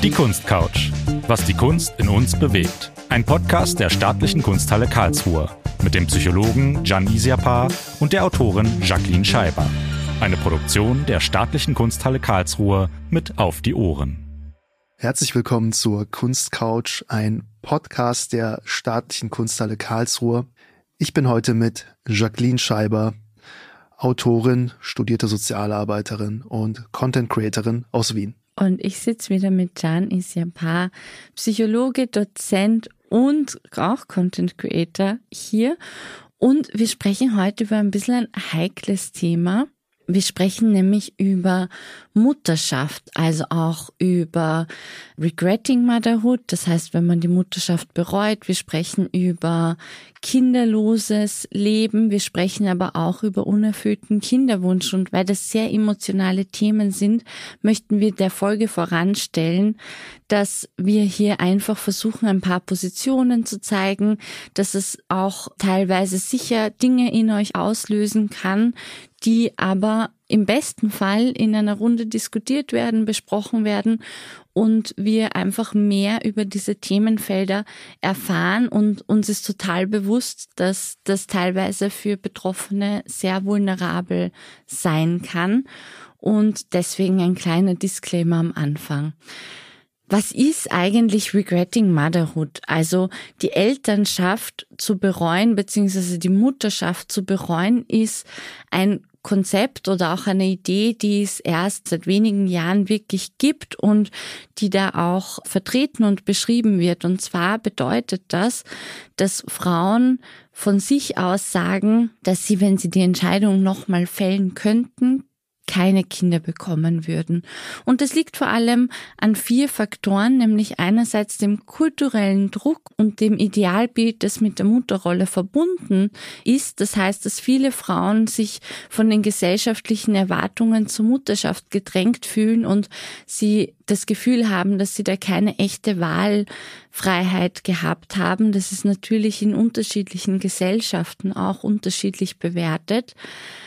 Die Kunstcouch. Was die Kunst in uns bewegt. Ein Podcast der Staatlichen Kunsthalle Karlsruhe mit dem Psychologen Can Isyapar und der Autorin Jacqueline Scheiber. Eine Produktion der Staatlichen Kunsthalle Karlsruhe mit Auf die Ohren. Herzlich willkommen zur Kunstcouch, ein Podcast der Staatlichen Kunsthalle Karlsruhe. Ich bin heute mit Jacqueline Scheiber, Autorin, studierte Sozialarbeiterin und Content Creatorin aus Wien. Und ich sitze wieder mit Can Isyapar, Psychologe, Dozent und auch Content Creator hier. Und wir sprechen heute über ein bisschen ein heikles Thema. Wir sprechen nämlich über Mutterschaft, also auch über Regretting Motherhood, das heißt, wenn man die Mutterschaft bereut. Wir sprechen über kinderloses Leben, wir sprechen aber auch über unerfüllten Kinderwunsch. Und weil das sehr emotionale Themen sind, möchten wir der Folge voranstellen, dass wir hier einfach versuchen, ein paar Positionen zu zeigen, dass es auch teilweise sicher Dinge in euch auslösen kann, die aber im besten Fall in einer Runde diskutiert werden, besprochen werden und wir einfach mehr über diese Themenfelder erfahren. Und uns ist total bewusst, dass das teilweise für Betroffene sehr vulnerabel sein kann. Und deswegen ein kleiner Disclaimer am Anfang. Was ist eigentlich Regretting Motherhood? Also die Elternschaft zu bereuen, beziehungsweise die Mutterschaft zu bereuen, ist ein Konzept oder auch eine Idee, die es erst seit wenigen Jahren wirklich gibt und die da auch vertreten und beschrieben wird. Und zwar bedeutet das, dass Frauen von sich aus sagen, dass sie, wenn sie die Entscheidung nochmal fällen könnten, keine Kinder bekommen würden. Und das liegt vor allem an 4 Faktoren, nämlich einerseits dem kulturellen Druck und dem Idealbild, das mit der Mutterrolle verbunden ist. Das heißt, dass viele Frauen sich von den gesellschaftlichen Erwartungen zur Mutterschaft gedrängt fühlen und sie das Gefühl haben, dass sie da keine echte Wahlfreiheit gehabt haben. Das ist natürlich in unterschiedlichen Gesellschaften auch unterschiedlich bewertet.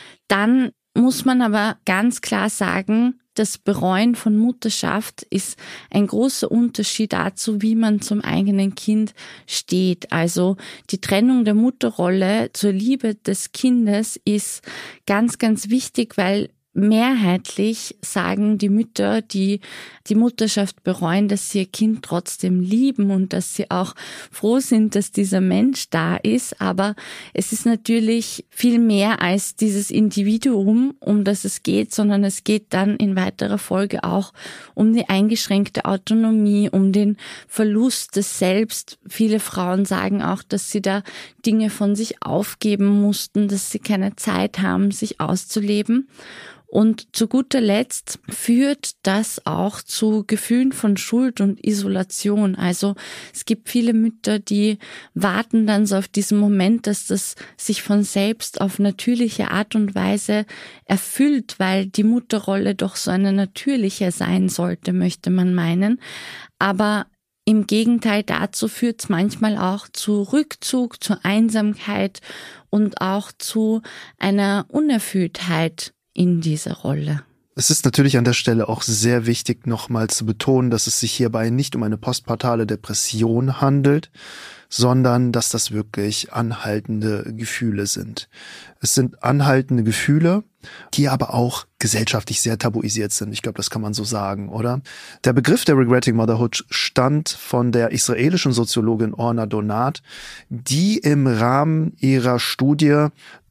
Dann muss man aber ganz klar sagen, das Bereuen von Mutterschaft ist ein großer Unterschied dazu, wie man zum eigenen Kind steht. Also die Trennung der Mutterrolle zur Liebe des Kindes ist ganz, ganz wichtig, weil mehrheitlich sagen die Mütter, die die Mutterschaft bereuen, dass sie ihr Kind trotzdem lieben und dass sie auch froh sind, dass dieser Mensch da ist. Aber es ist natürlich viel mehr als dieses Individuum, um das es geht, sondern es geht dann in weiterer Folge auch um die eingeschränkte Autonomie, um den Verlust des Selbst. Viele Frauen sagen auch, dass sie da Dinge von sich aufgeben mussten, dass sie keine Zeit haben, sich auszuleben. Und zu guter Letzt führt das auch zu Gefühlen von Schuld und Isolation. Also es gibt viele Mütter, die warten dann so auf diesen Moment, dass das sich von selbst auf natürliche Art und Weise erfüllt, weil die Mutterrolle doch so eine natürliche sein sollte, möchte man meinen. Aber im Gegenteil dazu führt es manchmal auch zu Rückzug, zu Einsamkeit und auch zu einer Unerfülltheit in dieser Rolle. Es ist natürlich an der Stelle auch sehr wichtig, nochmal zu betonen, dass es sich hierbei nicht um eine postpartale Depression handelt, sondern dass das wirklich anhaltende Gefühle sind. Es sind anhaltende Gefühle, die aber auch gesellschaftlich sehr tabuisiert sind. Ich glaube, das kann man so sagen, oder? Der Begriff der Regretting Motherhood stammt von der israelischen Soziologin Orna Donat, die im Rahmen ihrer Studie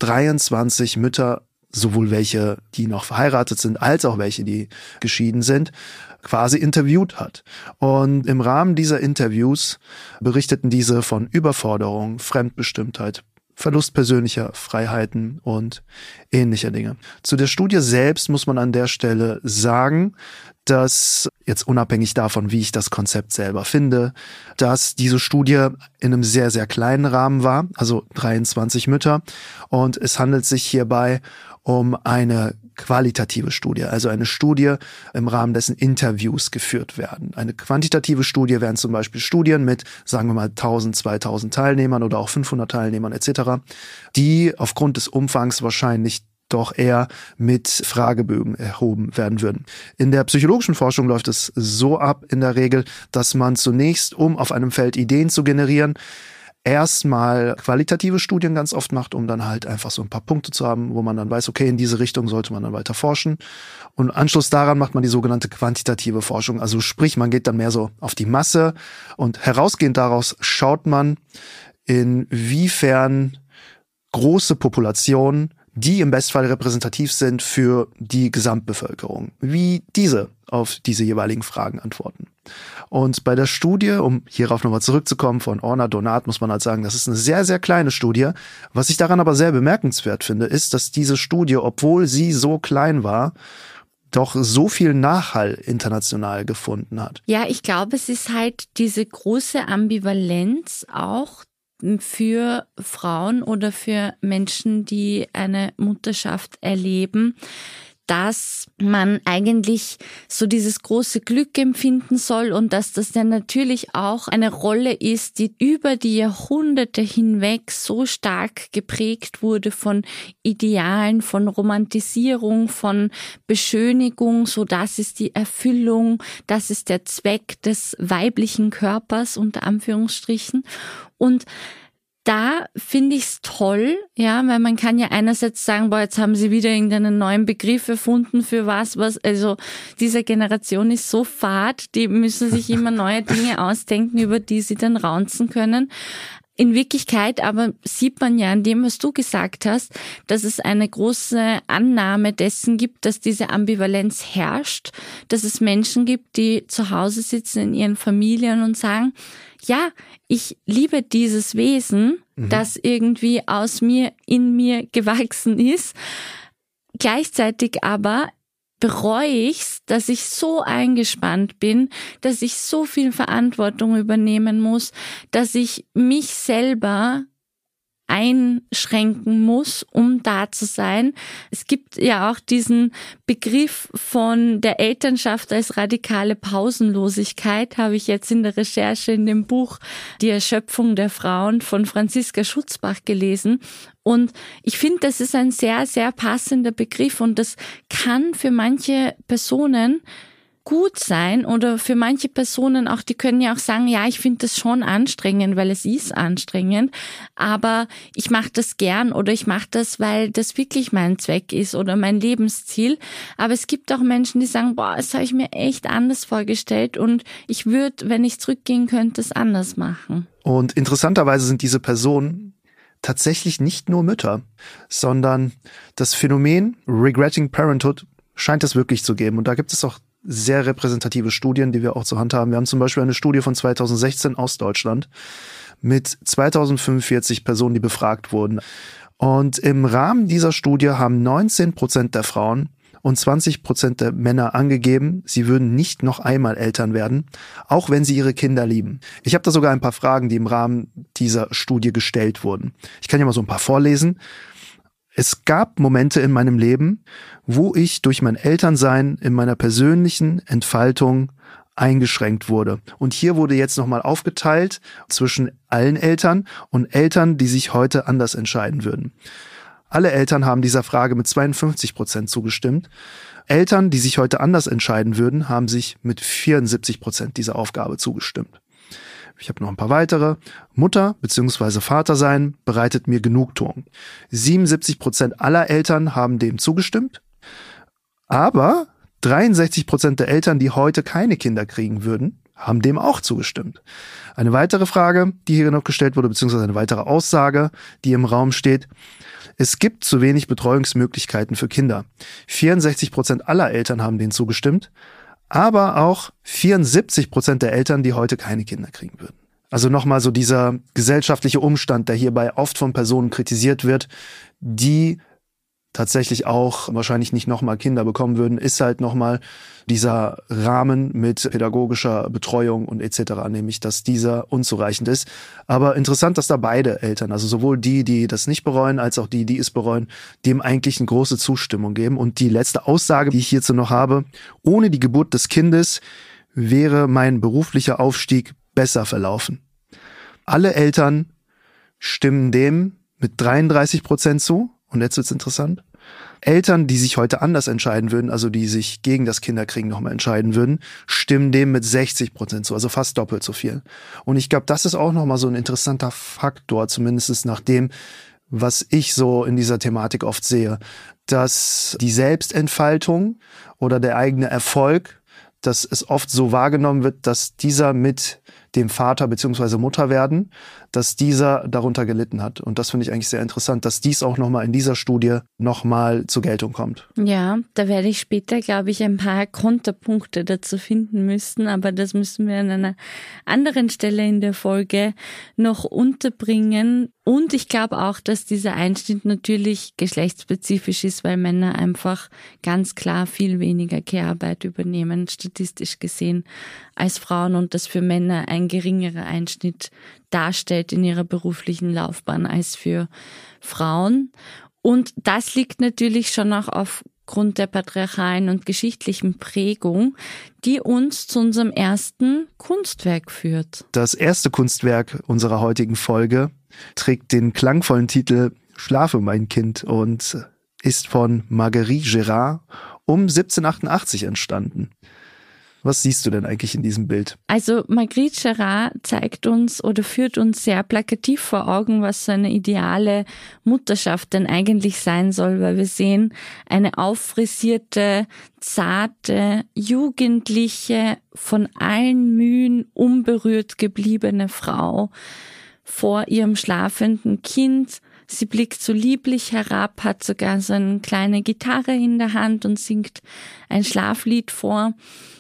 23 Mütter, sowohl welche, die noch verheiratet sind, als auch welche, die geschieden sind, quasi interviewt hat. Und im Rahmen dieser Interviews berichteten diese von Überforderung, Fremdbestimmtheit, Verlust persönlicher Freiheiten und ähnlicher Dinge. Zu der Studie selbst muss man an der Stelle sagen, dass, jetzt unabhängig davon, wie ich das Konzept selber finde, dass diese Studie in einem sehr, sehr kleinen Rahmen war, also 23 Mütter. Und es handelt sich hierbei um eine qualitative Studie, also eine Studie, im Rahmen dessen Interviews geführt werden. Eine quantitative Studie wären zum Beispiel Studien mit, sagen wir mal, 1000, 2000 Teilnehmern oder auch 500 Teilnehmern etc., die aufgrund des Umfangs wahrscheinlich doch eher mit Fragebögen erhoben werden würden. In der psychologischen Forschung läuft es so ab in der Regel, dass man zunächst, um auf einem Feld Ideen zu generieren, erstmal qualitative Studien ganz oft macht, um dann halt einfach so ein paar Punkte zu haben, wo man dann weiß, okay, in diese Richtung sollte man dann weiter forschen. Und im Anschluss daran macht man die sogenannte quantitative Forschung. Also sprich, man geht dann mehr so auf die Masse und herausgehend daraus schaut man, inwiefern große Populationen, die im Bestfall repräsentativ sind für die Gesamtbevölkerung, wie diese auf diese jeweiligen Fragen antworten. Und bei der Studie, um hierauf nochmal zurückzukommen, von Orna Donat, muss man halt sagen, das ist eine sehr, sehr kleine Studie. Was ich daran aber sehr bemerkenswert finde, ist, dass diese Studie, obwohl sie so klein war, doch so viel Nachhall international gefunden hat. Ja, ich glaube, es ist halt diese große Ambivalenz auch für Frauen oder für Menschen, die eine Mutterschaft erleben, dass man eigentlich so dieses große Glück empfinden soll und dass das dann natürlich auch eine Rolle ist, die über die Jahrhunderte hinweg so stark geprägt wurde von Idealen, von Romantisierung, von Beschönigung, so das ist die Erfüllung, das ist der Zweck des weiblichen Körpers unter Anführungsstrichen. Und da finde ich es toll, ja, weil man kann ja einerseits sagen, boah, jetzt haben sie wieder irgendeinen neuen Begriff erfunden für was, also diese Generation ist so fad, die müssen sich immer neue Dinge ausdenken, über die sie dann raunzen können. In Wirklichkeit aber sieht man ja an dem, was du gesagt hast, dass es eine große Annahme dessen gibt, dass diese Ambivalenz herrscht, dass es Menschen gibt, die zu Hause sitzen in ihren Familien und sagen, ja, ich liebe dieses Wesen, das irgendwie aus mir, in mir gewachsen ist. Gleichzeitig aber bereue ich's, dass ich so eingespannt bin, dass ich so viel Verantwortung übernehmen muss, dass ich mich selber einschränken muss, um da zu sein. Es gibt ja auch diesen Begriff von der Elternschaft als radikale Pausenlosigkeit, habe ich jetzt in der Recherche in dem Buch Die Erschöpfung der Frauen von Franziska Schutzbach gelesen. Und ich finde, das ist ein sehr, sehr passender Begriff und das kann für manche Personen gut sein oder für manche Personen auch, die können ja auch sagen, ja, ich finde das schon anstrengend, weil es ist anstrengend, aber ich mache das gern oder ich mache das, weil das wirklich mein Zweck ist oder mein Lebensziel. Aber es gibt auch Menschen, die sagen, boah, das habe ich mir echt anders vorgestellt und ich würde, wenn ich zurückgehen könnte, es anders machen. Und interessanterweise sind diese Personen tatsächlich nicht nur Mütter, sondern das Phänomen Regretting Parenthood scheint es wirklich zu geben. Und da gibt es auch sehr repräsentative Studien, die wir auch zur Hand haben. Wir haben zum Beispiel eine Studie von 2016 aus Deutschland mit 2045 Personen, die befragt wurden. Und im Rahmen dieser Studie haben 19% der Frauen und 20% der Männer angegeben, sie würden nicht noch einmal Eltern werden, auch wenn sie ihre Kinder lieben. Ich habe da sogar ein paar Fragen, die im Rahmen dieser Studie gestellt wurden. Ich kann ja mal so ein paar vorlesen. Es gab Momente in meinem Leben, wo ich durch mein Elternsein in meiner persönlichen Entfaltung eingeschränkt wurde. Und hier wurde jetzt nochmal aufgeteilt zwischen allen Eltern und Eltern, die sich heute anders entscheiden würden. Alle Eltern haben dieser Frage mit 52% zugestimmt. Eltern, die sich heute anders entscheiden würden, haben sich mit 74% dieser Aufgabe zugestimmt. Ich habe noch ein paar weitere. Mutter bzw. Vater sein bereitet mir Genugtuung. 77% aller Eltern haben dem zugestimmt. Aber 63% der Eltern, die heute keine Kinder kriegen würden, haben dem auch zugestimmt. Eine weitere Frage, die hier noch gestellt wurde, beziehungsweise eine weitere Aussage, die im Raum steht: Es gibt zu wenig Betreuungsmöglichkeiten für Kinder. 64% aller Eltern haben denen zugestimmt. Aber auch 74% der Eltern, die heute keine Kinder kriegen würden. Also nochmal so dieser gesellschaftliche Umstand, der hierbei oft von Personen kritisiert wird, die tatsächlich auch wahrscheinlich nicht nochmal Kinder bekommen würden, ist halt nochmal dieser Rahmen mit pädagogischer Betreuung und etc., nämlich dass dieser unzureichend ist. Aber interessant, dass da beide Eltern, also sowohl die das nicht bereuen, als auch die es bereuen, dem eigentlich eine große Zustimmung geben. Und die letzte Aussage, die ich hierzu noch habe: Ohne die Geburt des Kindes wäre mein beruflicher Aufstieg besser verlaufen. Alle Eltern stimmen dem mit 33% zu. Und jetzt wird's interessant. Eltern, die sich heute anders entscheiden würden, also die sich gegen das Kinderkriegen nochmal entscheiden würden, stimmen dem mit 60% zu, also fast doppelt so viel. Und ich glaube, das ist auch nochmal so ein interessanter Faktor, zumindest nach dem, was ich so in dieser Thematik oft sehe, dass die Selbstentfaltung oder der eigene Erfolg, dass es oft so wahrgenommen wird, dass dieser mit dem Vater bzw. Mutter werden, dass dieser darunter gelitten hat. Und das finde ich eigentlich sehr interessant, dass dies auch nochmal in dieser Studie nochmal zur Geltung kommt. Ja, da werde ich später, glaube ich, ein paar Konterpunkte dazu finden müssen, aber das müssen wir an einer anderen Stelle in der Folge noch unterbringen. Und ich glaube auch, dass dieser Einschnitt natürlich geschlechtsspezifisch ist, weil Männer einfach ganz klar viel weniger Care-Arbeit übernehmen, statistisch gesehen, als Frauen und das für Männer ein geringerer Einschnitt darstellt in ihrer beruflichen Laufbahn als für Frauen. Und das liegt natürlich schon auch aufgrund der patriarchalen und geschichtlichen Prägung, die uns zu unserem ersten Kunstwerk führt. Das erste Kunstwerk unserer heutigen Folge trägt den klangvollen Titel »Schlafe, mein Kind« und ist von Marguerite Gérard um 1788 entstanden. Was siehst du denn eigentlich in diesem Bild? Also Marguerite Gérard zeigt uns oder führt uns sehr plakativ vor Augen, was so eine ideale Mutterschaft denn eigentlich sein soll, weil wir sehen eine auffrisierte, zarte, jugendliche, von allen Mühen unberührt gebliebene Frau vor ihrem schlafenden Kind. Sie blickt so lieblich herab, hat sogar so eine kleine Gitarre in der Hand und singt ein Schlaflied vor.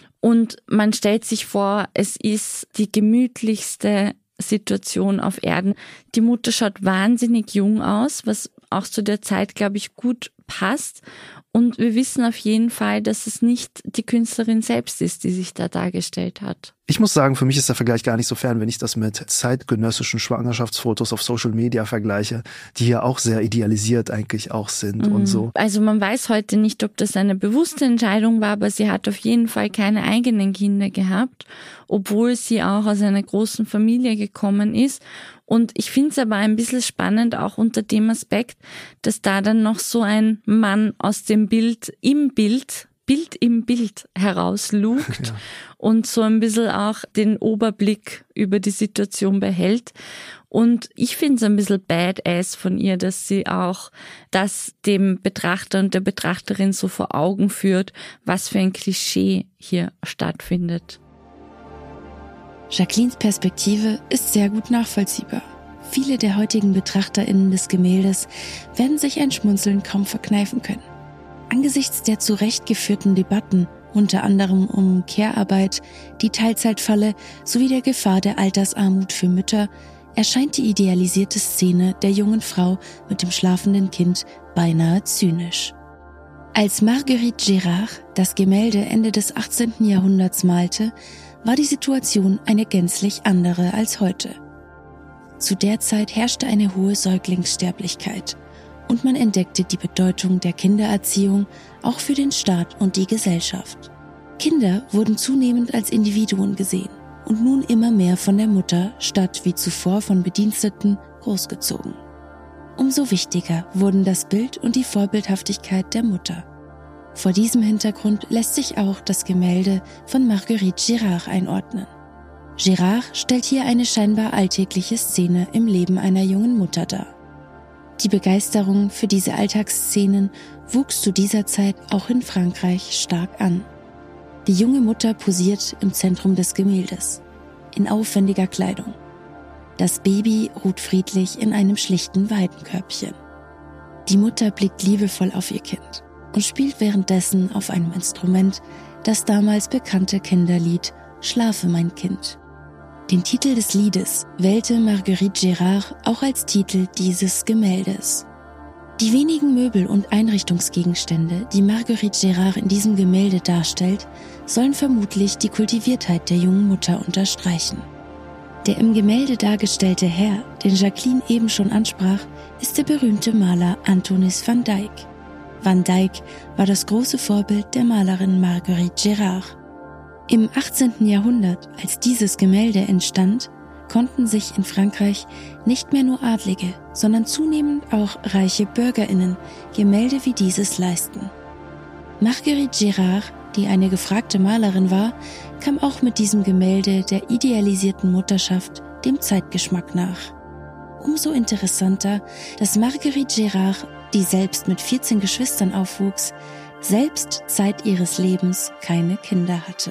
Und man stellt sich vor, es ist die gemütlichste Situation auf Erden. Die Mutter schaut wahnsinnig jung aus, was auch zu der Zeit, glaube ich, gut passt. Und wir wissen auf jeden Fall, dass es nicht die Künstlerin selbst ist, die sich da dargestellt hat. Ich muss sagen, für mich ist der Vergleich gar nicht so fern, wenn ich das mit zeitgenössischen Schwangerschaftsfotos auf Social Media vergleiche, die ja auch sehr idealisiert eigentlich auch sind und so. Also man weiß heute nicht, ob das eine bewusste Entscheidung war, aber sie hat auf jeden Fall keine eigenen Kinder gehabt, obwohl sie auch aus einer großen Familie gekommen ist. Und ich finde es aber ein bisschen spannend, auch unter dem Aspekt, dass da dann noch so ein Mann aus dem Bild im Bild herauslugt und so ein bisschen auch den Oberblick über die Situation behält. Und ich finde es ein bisschen badass von ihr, dass sie auch das dem Betrachter und der Betrachterin so vor Augen führt, was für ein Klischee hier stattfindet. Jacquelines Perspektive ist sehr gut nachvollziehbar. Viele der heutigen BetrachterInnen des Gemäldes werden sich ein Schmunzeln kaum verkneifen können. Angesichts der zurechtgeführten Debatten, unter anderem um Care-Arbeit, die Teilzeitfalle sowie der Gefahr der Altersarmut für Mütter, erscheint die idealisierte Szene der jungen Frau mit dem schlafenden Kind beinahe zynisch. Als Marguerite Gérard das Gemälde Ende des 18. Jahrhunderts malte, war die Situation eine gänzlich andere als heute. Zu der Zeit herrschte eine hohe Säuglingssterblichkeit und man entdeckte die Bedeutung der Kindererziehung auch für den Staat und die Gesellschaft. Kinder wurden zunehmend als Individuen gesehen und nun immer mehr von der Mutter statt wie zuvor von Bediensteten großgezogen. Umso wichtiger wurden das Bild und die Vorbildhaftigkeit der Mutter. Vor diesem Hintergrund lässt sich auch das Gemälde von Marguerite Gérard einordnen. Gérard stellt hier eine scheinbar alltägliche Szene im Leben einer jungen Mutter dar. Die Begeisterung für diese Alltagsszenen wuchs zu dieser Zeit auch in Frankreich stark an. Die junge Mutter posiert im Zentrum des Gemäldes, in aufwendiger Kleidung. Das Baby ruht friedlich in einem schlichten Weidenkörbchen. Die Mutter blickt liebevoll auf ihr Kind und spielt währenddessen auf einem Instrument das damals bekannte Kinderlied »Schlafe, mein Kind«. Den Titel des Liedes wählte Marguerite Gérard auch als Titel dieses Gemäldes. Die wenigen Möbel und Einrichtungsgegenstände, die Marguerite Gérard in diesem Gemälde darstellt, sollen vermutlich die Kultiviertheit der jungen Mutter unterstreichen. Der im Gemälde dargestellte Herr, den Jacqueline eben schon ansprach, ist der berühmte Maler Antonis van Dyck. Van Dyck war das große Vorbild der Malerin Marguerite Gérard. Im 18. Jahrhundert, als dieses Gemälde entstand, konnten sich in Frankreich nicht mehr nur Adlige, sondern zunehmend auch reiche BürgerInnen Gemälde wie dieses leisten. Marguerite Gérard, die eine gefragte Malerin war, kam auch mit diesem Gemälde der idealisierten Mutterschaft dem Zeitgeschmack nach. Umso interessanter, dass Marguerite Gérard, die selbst mit 14 Geschwistern aufwuchs, selbst Zeit ihres Lebens keine Kinder hatte.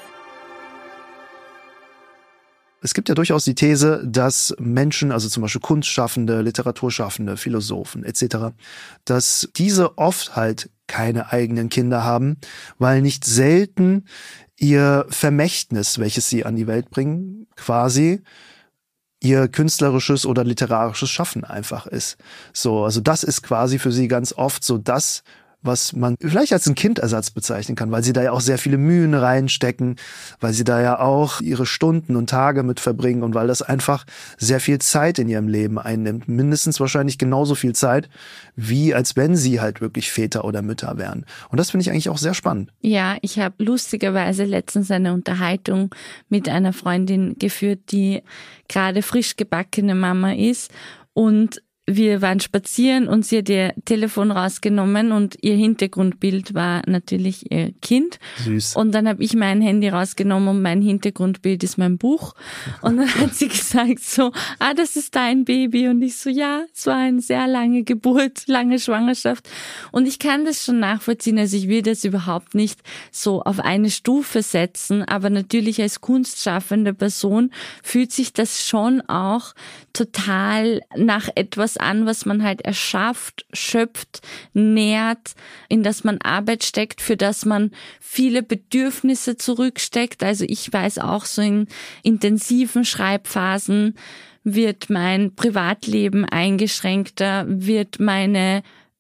Es gibt ja durchaus die These, dass Menschen, also zum Beispiel Kunstschaffende, Literaturschaffende, Philosophen etc., dass diese oft halt keine eigenen Kinder haben, weil nicht selten ihr Vermächtnis, welches sie an die Welt bringen, quasi ihr künstlerisches oder literarisches Schaffen einfach ist. So, also das ist quasi für sie ganz oft so das, was man vielleicht als einen Kindersatz bezeichnen kann, weil sie da ja auch sehr viele Mühen reinstecken, weil sie da ja auch ihre Stunden und Tage mit verbringen und weil das einfach sehr viel Zeit in ihrem Leben einnimmt. Mindestens wahrscheinlich genauso viel Zeit, wie als wenn sie halt wirklich Väter oder Mütter wären. Und das finde ich eigentlich auch sehr spannend. Ja, ich habe lustigerweise letztens eine Unterhaltung mit einer Freundin geführt, die gerade frisch gebackene Mama ist, und wir waren spazieren und sie hat ihr Telefon rausgenommen und ihr Hintergrundbild war natürlich ihr Kind. Süß. Und dann habe ich mein Handy rausgenommen und mein Hintergrundbild ist mein Buch. Und dann hat sie gesagt so, das ist dein Baby. Und ich so, ja, es war eine sehr lange Geburt, lange Schwangerschaft. Und ich kann das schon nachvollziehen, also ich will das überhaupt nicht so auf eine Stufe setzen, aber natürlich als kunstschaffende Person fühlt sich das schon auch total nach etwas an, was man halt erschafft, schöpft, nährt, in das man Arbeit steckt, für das man viele Bedürfnisse zurücksteckt. Also ich weiß auch, so in intensiven Schreibphasen wird mein Privatleben eingeschränkter, wird meine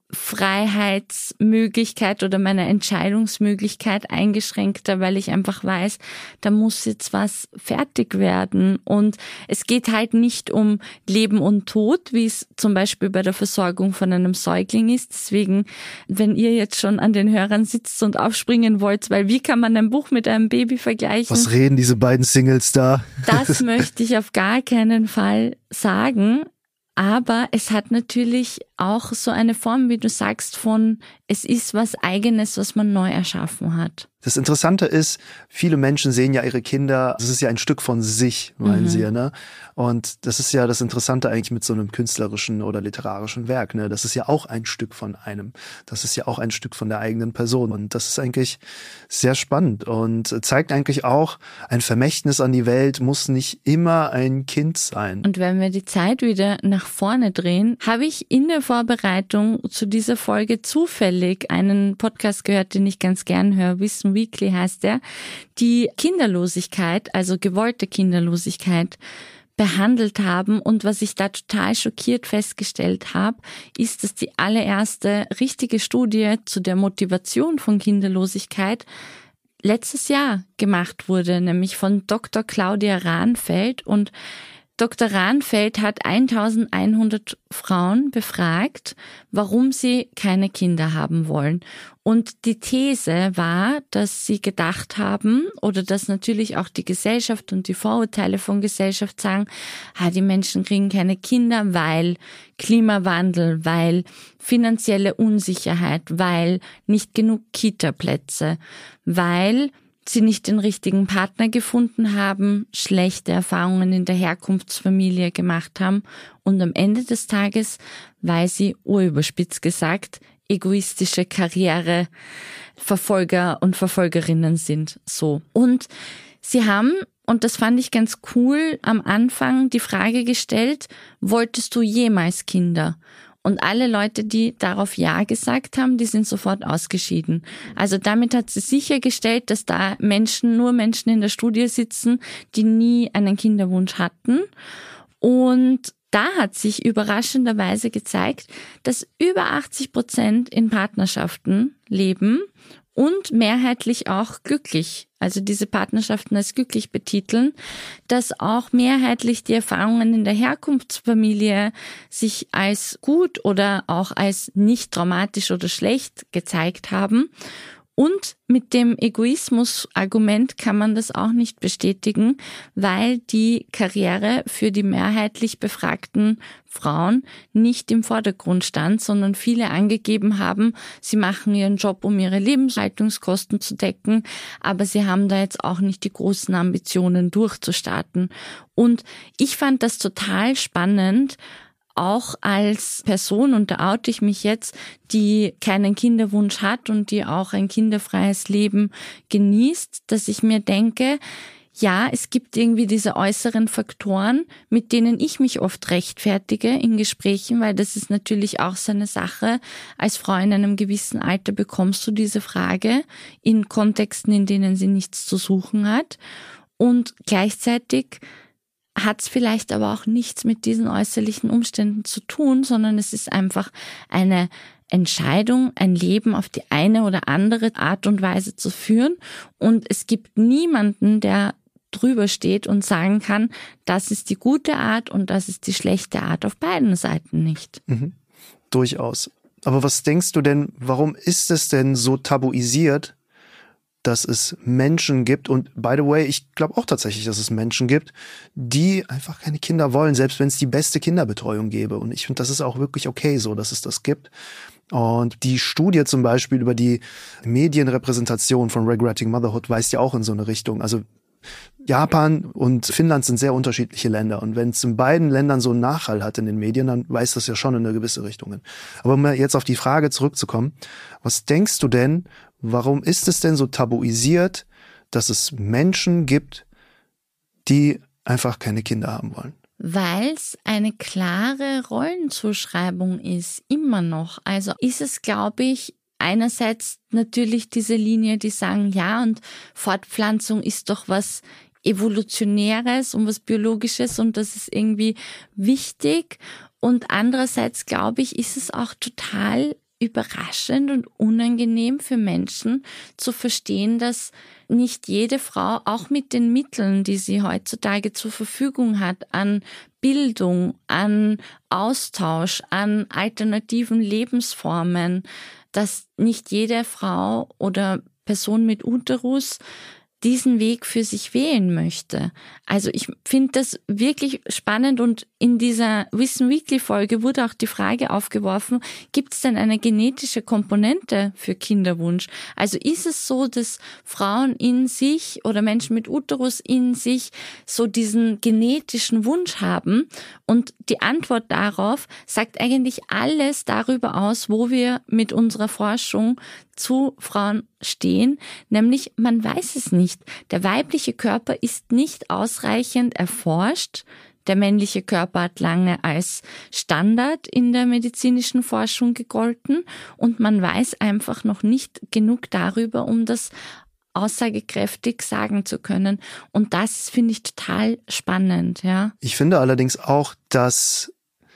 Freiheitsmöglichkeit oder meine Entscheidungsmöglichkeit eingeschränkter, weil ich einfach weiß, da muss jetzt was fertig werden. Und es geht halt nicht um Leben und Tod, wie es zum Beispiel bei der Versorgung von einem Säugling ist. Deswegen, wenn ihr jetzt schon an den Hörern sitzt und aufspringen wollt, weil wie kann man ein Buch mit einem Baby vergleichen? Was reden diese beiden Singles da? Das möchte ich auf gar keinen Fall sagen. Aber es hat natürlich auch so eine Form, wie du sagst, von es ist was Eigenes, was man neu erschaffen hat. Das Interessante ist, viele Menschen sehen ja ihre Kinder, das ist ja ein Stück von sich, meinen sie ja, ne? Und das ist ja das Interessante eigentlich mit so einem künstlerischen oder literarischen Werk, ne? Das ist ja auch ein Stück von einem. Das ist ja auch ein Stück von der eigenen Person. Und das ist eigentlich sehr spannend und zeigt eigentlich auch, ein Vermächtnis an die Welt muss nicht immer ein Kind sein. Und wenn wir die Zeit wieder nach vorne drehen, habe ich in der Vorbereitung zu dieser Folge zufällig einen Podcast gehört, den ich ganz gern höre, Wissen Weekly heißt der, die Kinderlosigkeit, also gewollte Kinderlosigkeit, behandelt haben. Und was ich da total schockiert festgestellt habe, ist, dass die allererste richtige Studie zu der Motivation von Kinderlosigkeit letztes Jahr gemacht wurde, nämlich von Dr. Claudia Rahnfeld. Und Dr. Rahnfeld hat 1100 Frauen befragt, warum sie keine Kinder haben wollen. Und die These war, dass sie gedacht haben, oder dass natürlich auch die Gesellschaft und die Vorurteile von Gesellschaft sagen, die Menschen kriegen keine Kinder, weil Klimawandel, weil finanzielle Unsicherheit, weil nicht genug Kita-Plätze, weil sie nicht den richtigen Partner gefunden haben, schlechte Erfahrungen in der Herkunftsfamilie gemacht haben und am Ende des Tages, weil sie, urüberspitzt gesagt, egoistische Karriereverfolger und Verfolgerinnen sind. So. Und sie haben, und das fand ich ganz cool, am Anfang die Frage gestellt, wolltest du jemals Kinder? Und alle Leute, die darauf Ja gesagt haben, die sind sofort ausgeschieden. Also damit hat sie sichergestellt, dass da nur Menschen in der Studie sitzen, die nie einen Kinderwunsch hatten. Und da hat sich überraschenderweise gezeigt, dass über 80% in Partnerschaften leben und mehrheitlich auch glücklich, also diese Partnerschaften als glücklich betiteln, dass auch mehrheitlich die Erfahrungen in der Herkunftsfamilie sich als gut oder auch als nicht traumatisch oder schlecht gezeigt haben Und mit dem Egoismus-Argument kann man das auch nicht bestätigen, weil die Karriere für die mehrheitlich befragten Frauen nicht im Vordergrund stand, sondern viele angegeben haben, sie machen ihren Job, um ihre Lebenshaltungskosten zu decken, aber sie haben da jetzt auch nicht die großen Ambitionen durchzustarten. Und ich fand das total spannend, auch als Person, und da oute ich mich jetzt, die keinen Kinderwunsch hat und die auch ein kinderfreies Leben genießt, dass ich mir denke, ja, es gibt irgendwie diese äußeren Faktoren, mit denen ich mich oft rechtfertige in Gesprächen, weil das ist natürlich auch so eine Sache. Als Frau in einem gewissen Alter bekommst du diese Frage in Kontexten, in denen sie nichts zu suchen hat. Und gleichzeitig hat es vielleicht aber auch nichts mit diesen äußerlichen Umständen zu tun, sondern es ist einfach eine Entscheidung, ein Leben auf die eine oder andere Art und Weise zu führen. Und es gibt niemanden, der drüber steht und sagen kann, das ist die gute Art und das ist die schlechte Art, auf beiden Seiten nicht. Durchaus. Aber was denkst du denn, warum ist es denn so tabuisiert, dass es Menschen gibt, und by the way, ich glaube auch tatsächlich, dass es Menschen gibt, die einfach keine Kinder wollen, selbst wenn es die beste Kinderbetreuung gäbe. Und ich finde, das ist auch wirklich okay so, dass es das gibt. Und die Studie zum Beispiel über die Medienrepräsentation von Regretting Motherhood weist ja auch in so eine Richtung. Also Japan und Finnland sind sehr unterschiedliche Länder. Und wenn es in beiden Ländern so einen Nachhall hat in den Medien, dann weist das ja schon in eine gewisse Richtung hin. Aber um jetzt auf die Frage zurückzukommen, was denkst du denn, warum ist es denn so tabuisiert, dass es Menschen gibt, die einfach keine Kinder haben wollen? Weil es eine klare Rollenzuschreibung ist, immer noch. Also ist es, glaube ich, einerseits natürlich diese Linie, die sagen, ja, und Fortpflanzung ist doch was Evolutionäres und was Biologisches und das ist irgendwie wichtig. Und andererseits, glaube ich, ist es auch total überraschend und unangenehm für Menschen zu verstehen, dass nicht jede Frau auch mit den Mitteln, die sie heutzutage zur Verfügung hat, an Bildung, an Austausch, an alternativen Lebensformen, dass nicht jede Frau oder Person mit Uterus diesen Weg für sich wählen möchte. Also ich finde das wirklich spannend und in dieser Wissen Weekly Folge wurde auch die Frage aufgeworfen, gibt es denn eine genetische Komponente für Kinderwunsch? Also ist es so, dass Frauen in sich oder Menschen mit Uterus in sich so diesen genetischen Wunsch haben? Und die Antwort darauf sagt eigentlich alles darüber aus, wo wir mit unserer Forschung zu Frauen stehen, nämlich man weiß es nicht. Der weibliche Körper ist nicht ausreichend erforscht. Der männliche Körper hat lange als Standard in der medizinischen Forschung gegolten und man weiß einfach noch nicht genug darüber, um das aussagekräftig sagen zu können. Und das finde ich total spannend, ja. Ich finde allerdings auch, dass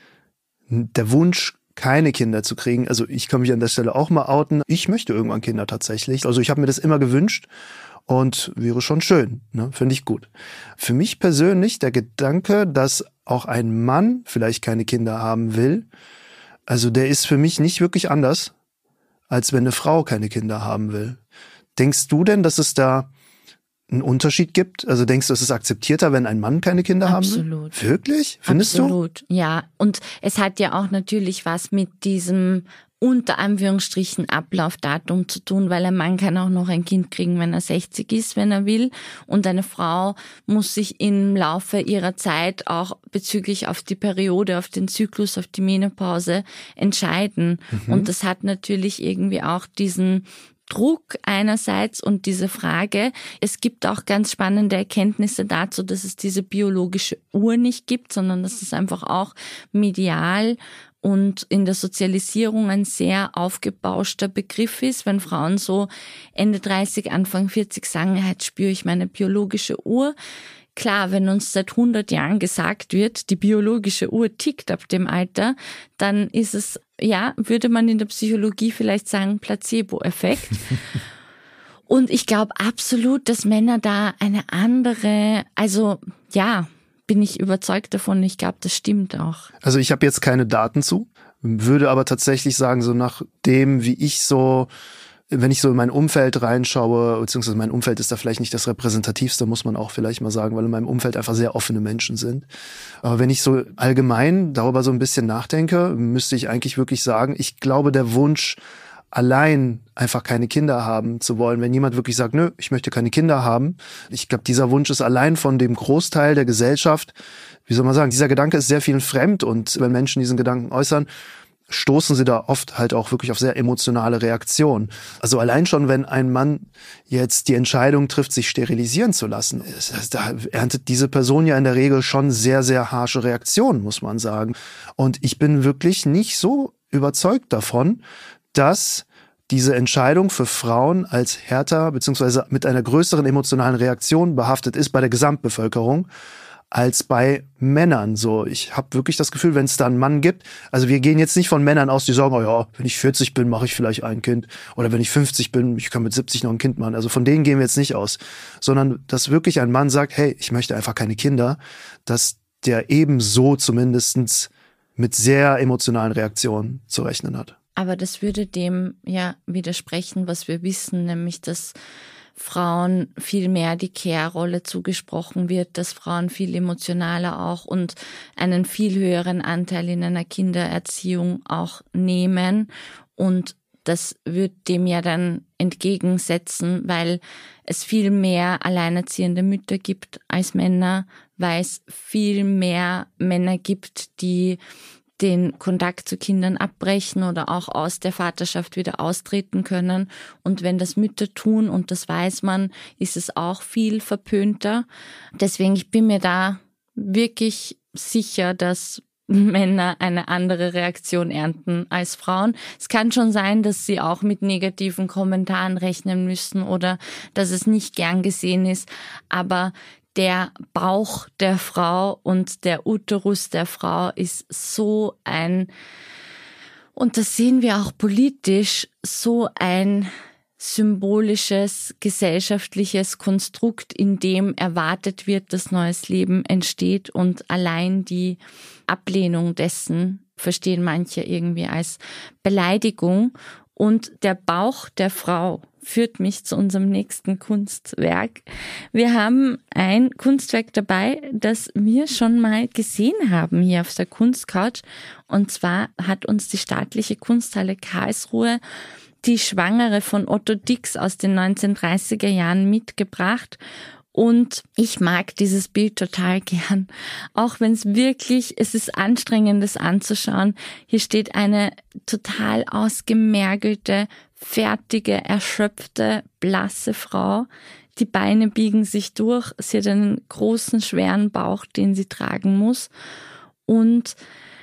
der Wunsch, keine Kinder zu kriegen, also ich kann mich an der Stelle auch mal outen, ich möchte irgendwann Kinder tatsächlich. Also ich habe mir das immer gewünscht und wäre schon schön, ne? Finde ich gut. Für mich persönlich der Gedanke, dass auch ein Mann vielleicht keine Kinder haben will, also der ist für mich nicht wirklich anders, als wenn eine Frau keine Kinder haben will. Denkst du denn, dass es da einen Unterschied gibt? Also denkst du, es ist akzeptierter, wenn ein Mann keine Kinder haben will? Absolut. Wirklich? Findest du? Absolut, ja. Und es hat ja auch natürlich was mit diesem unter Anführungsstrichen Ablaufdatum zu tun, weil ein Mann kann auch noch ein Kind kriegen, wenn er 60 ist, wenn er will. Und eine Frau muss sich im Laufe ihrer Zeit auch bezüglich auf die Periode, auf den Zyklus, auf die Menopause entscheiden. Und das hat natürlich irgendwie auch diesen Druck einerseits und diese Frage. Es gibt auch ganz spannende Erkenntnisse dazu, dass es diese biologische Uhr nicht gibt, sondern dass es einfach auch medial und in der Sozialisierung ein sehr aufgebauschter Begriff ist, wenn Frauen so Ende 30, Anfang 40 sagen, jetzt spüre ich meine biologische Uhr. Klar, wenn uns seit 100 Jahren gesagt wird, die biologische Uhr tickt ab dem Alter, dann ist es, ja, würde man in der Psychologie vielleicht sagen, Placebo-Effekt. Und ich glaube absolut, dass Männer da eine andere, also ja, bin ich überzeugt davon. Ich glaube, das stimmt auch. Also ich habe jetzt keine Daten zu, würde aber tatsächlich sagen, so nach dem, wie ich so wenn ich so in mein Umfeld reinschaue, beziehungsweise mein Umfeld ist da vielleicht nicht das repräsentativste, muss man auch vielleicht mal sagen, weil in meinem Umfeld einfach sehr offene Menschen sind. Aber wenn ich so allgemein darüber so ein bisschen nachdenke, müsste ich eigentlich wirklich sagen, ich glaube, der Wunsch, allein einfach keine Kinder haben zu wollen, wenn jemand wirklich sagt, nö, ich möchte keine Kinder haben, ich glaube, dieser Wunsch ist allein von dem Großteil der Gesellschaft, wie soll man sagen, dieser Gedanke ist sehr vielen fremd und wenn Menschen diesen Gedanken äußern, stoßen sie da oft halt auch wirklich auf sehr emotionale Reaktionen. Also allein schon, wenn ein Mann jetzt die Entscheidung trifft, sich sterilisieren zu lassen, da erntet diese Person ja in der Regel schon sehr, sehr harsche Reaktionen, muss man sagen. Und ich bin wirklich nicht so überzeugt davon, dass diese Entscheidung für Frauen als härter beziehungsweise mit einer größeren emotionalen Reaktion behaftet ist bei der Gesamtbevölkerung als bei Männern. So, ich habe wirklich das Gefühl, wenn es da einen Mann gibt, also wir gehen jetzt nicht von Männern aus, die sagen, oh ja, wenn ich 40 bin, mache ich vielleicht ein Kind. Oder wenn ich 50 bin, ich kann mit 70 noch ein Kind machen. Also von denen gehen wir jetzt nicht aus. Sondern, dass wirklich ein Mann sagt, hey, ich möchte einfach keine Kinder, dass der ebenso zumindest mit sehr emotionalen Reaktionen zu rechnen hat. Aber das würde dem ja widersprechen, was wir wissen, nämlich dass Frauen viel mehr die Care-Rolle zugesprochen wird, dass Frauen viel emotionaler auch und einen viel höheren Anteil in einer Kindererziehung auch nehmen. Und das wird dem ja dann entgegensetzen, weil es viel mehr alleinerziehende Mütter gibt als Männer, weil es viel mehr Männer gibt, die den Kontakt zu Kindern abbrechen oder auch aus der Vaterschaft wieder austreten können. Und wenn das Mütter tun, und das weiß man, ist es auch viel verpönter. Deswegen, ich bin mir da wirklich sicher, dass Männer eine andere Reaktion ernten als Frauen. Es kann schon sein, dass sie auch mit negativen Kommentaren rechnen müssen oder dass es nicht gern gesehen ist, aber der Bauch der Frau und der Uterus der Frau ist so ein, und das sehen wir auch politisch, so ein symbolisches, gesellschaftliches Konstrukt, in dem erwartet wird, dass neues Leben entsteht und allein die Ablehnung dessen verstehen manche irgendwie als Beleidigung. Und der Bauch der Frau führt mich zu unserem nächsten Kunstwerk. Wir haben ein Kunstwerk dabei, das wir schon mal gesehen haben hier auf der Kunstcouch. Und zwar hat uns die Staatliche Kunsthalle Karlsruhe die Schwangere von Otto Dix aus den 1930er Jahren mitgebracht. Und ich mag dieses Bild total gern, auch wenn es ist anstrengend, das anzuschauen. Hier steht eine total ausgemergelte, fertige, erschöpfte, blasse Frau. Die Beine biegen sich durch. Sie hat einen großen, schweren Bauch, den sie tragen muss. Und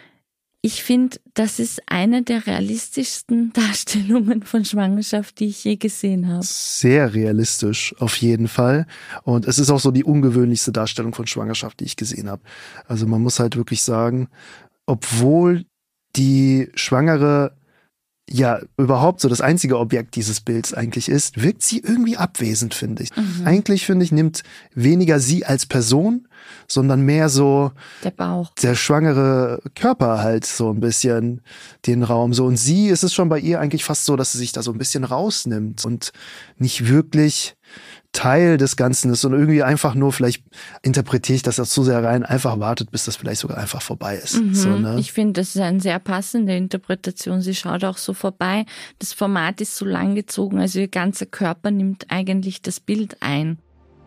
ich finde, das ist eine der realistischsten Darstellungen von Schwangerschaft, die ich je gesehen habe. Sehr realistisch, auf jeden Fall. Und es ist auch so die ungewöhnlichste Darstellung von Schwangerschaft, die ich gesehen habe. Also man muss halt wirklich sagen, obwohl die Schwangere ja überhaupt so das einzige Objekt dieses Bilds eigentlich ist, wirkt sie irgendwie abwesend, finde ich. Eigentlich, finde ich, nimmt weniger sie als Person, sondern mehr so der Bauch, der schwangere Körper halt so ein bisschen den Raum. So, und sie ist es schon bei ihr eigentlich fast so, dass sie sich da so ein bisschen rausnimmt und nicht wirklich Teil des Ganzen ist und irgendwie einfach nur, vielleicht interpretiere ich das zu sehr rein, einfach wartet, bis das vielleicht sogar einfach vorbei ist. So, ne? Ich finde, das ist eine sehr passende Interpretation. Sie schaut auch so vorbei. Das Format ist so lang gezogen, also ihr ganzer Körper nimmt eigentlich das Bild ein.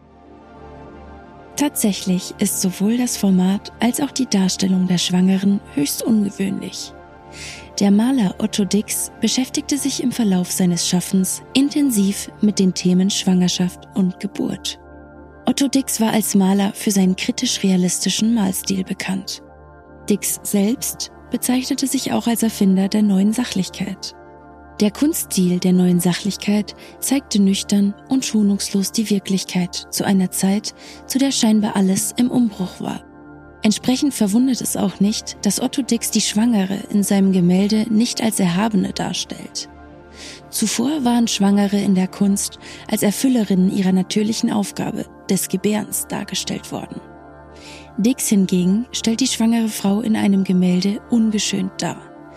Tatsächlich ist sowohl das Format als auch die Darstellung der Schwangeren höchst ungewöhnlich. Der Maler Otto Dix beschäftigte sich im Verlauf seines Schaffens intensiv mit den Themen Schwangerschaft und Geburt. Otto Dix war als Maler für seinen kritisch-realistischen Malstil bekannt. Dix selbst bezeichnete sich auch als Erfinder der neuen Sachlichkeit. Der Kunststil der neuen Sachlichkeit zeigte nüchtern und schonungslos die Wirklichkeit zu einer Zeit, zu der scheinbar alles im Umbruch war. Entsprechend verwundert es auch nicht, dass Otto Dix die Schwangere in seinem Gemälde nicht als Erhabene darstellt. Zuvor waren Schwangere in der Kunst als Erfüllerinnen ihrer natürlichen Aufgabe, des Gebärens, dargestellt worden. Dix hingegen stellt die schwangere Frau in einem Gemälde ungeschönt dar.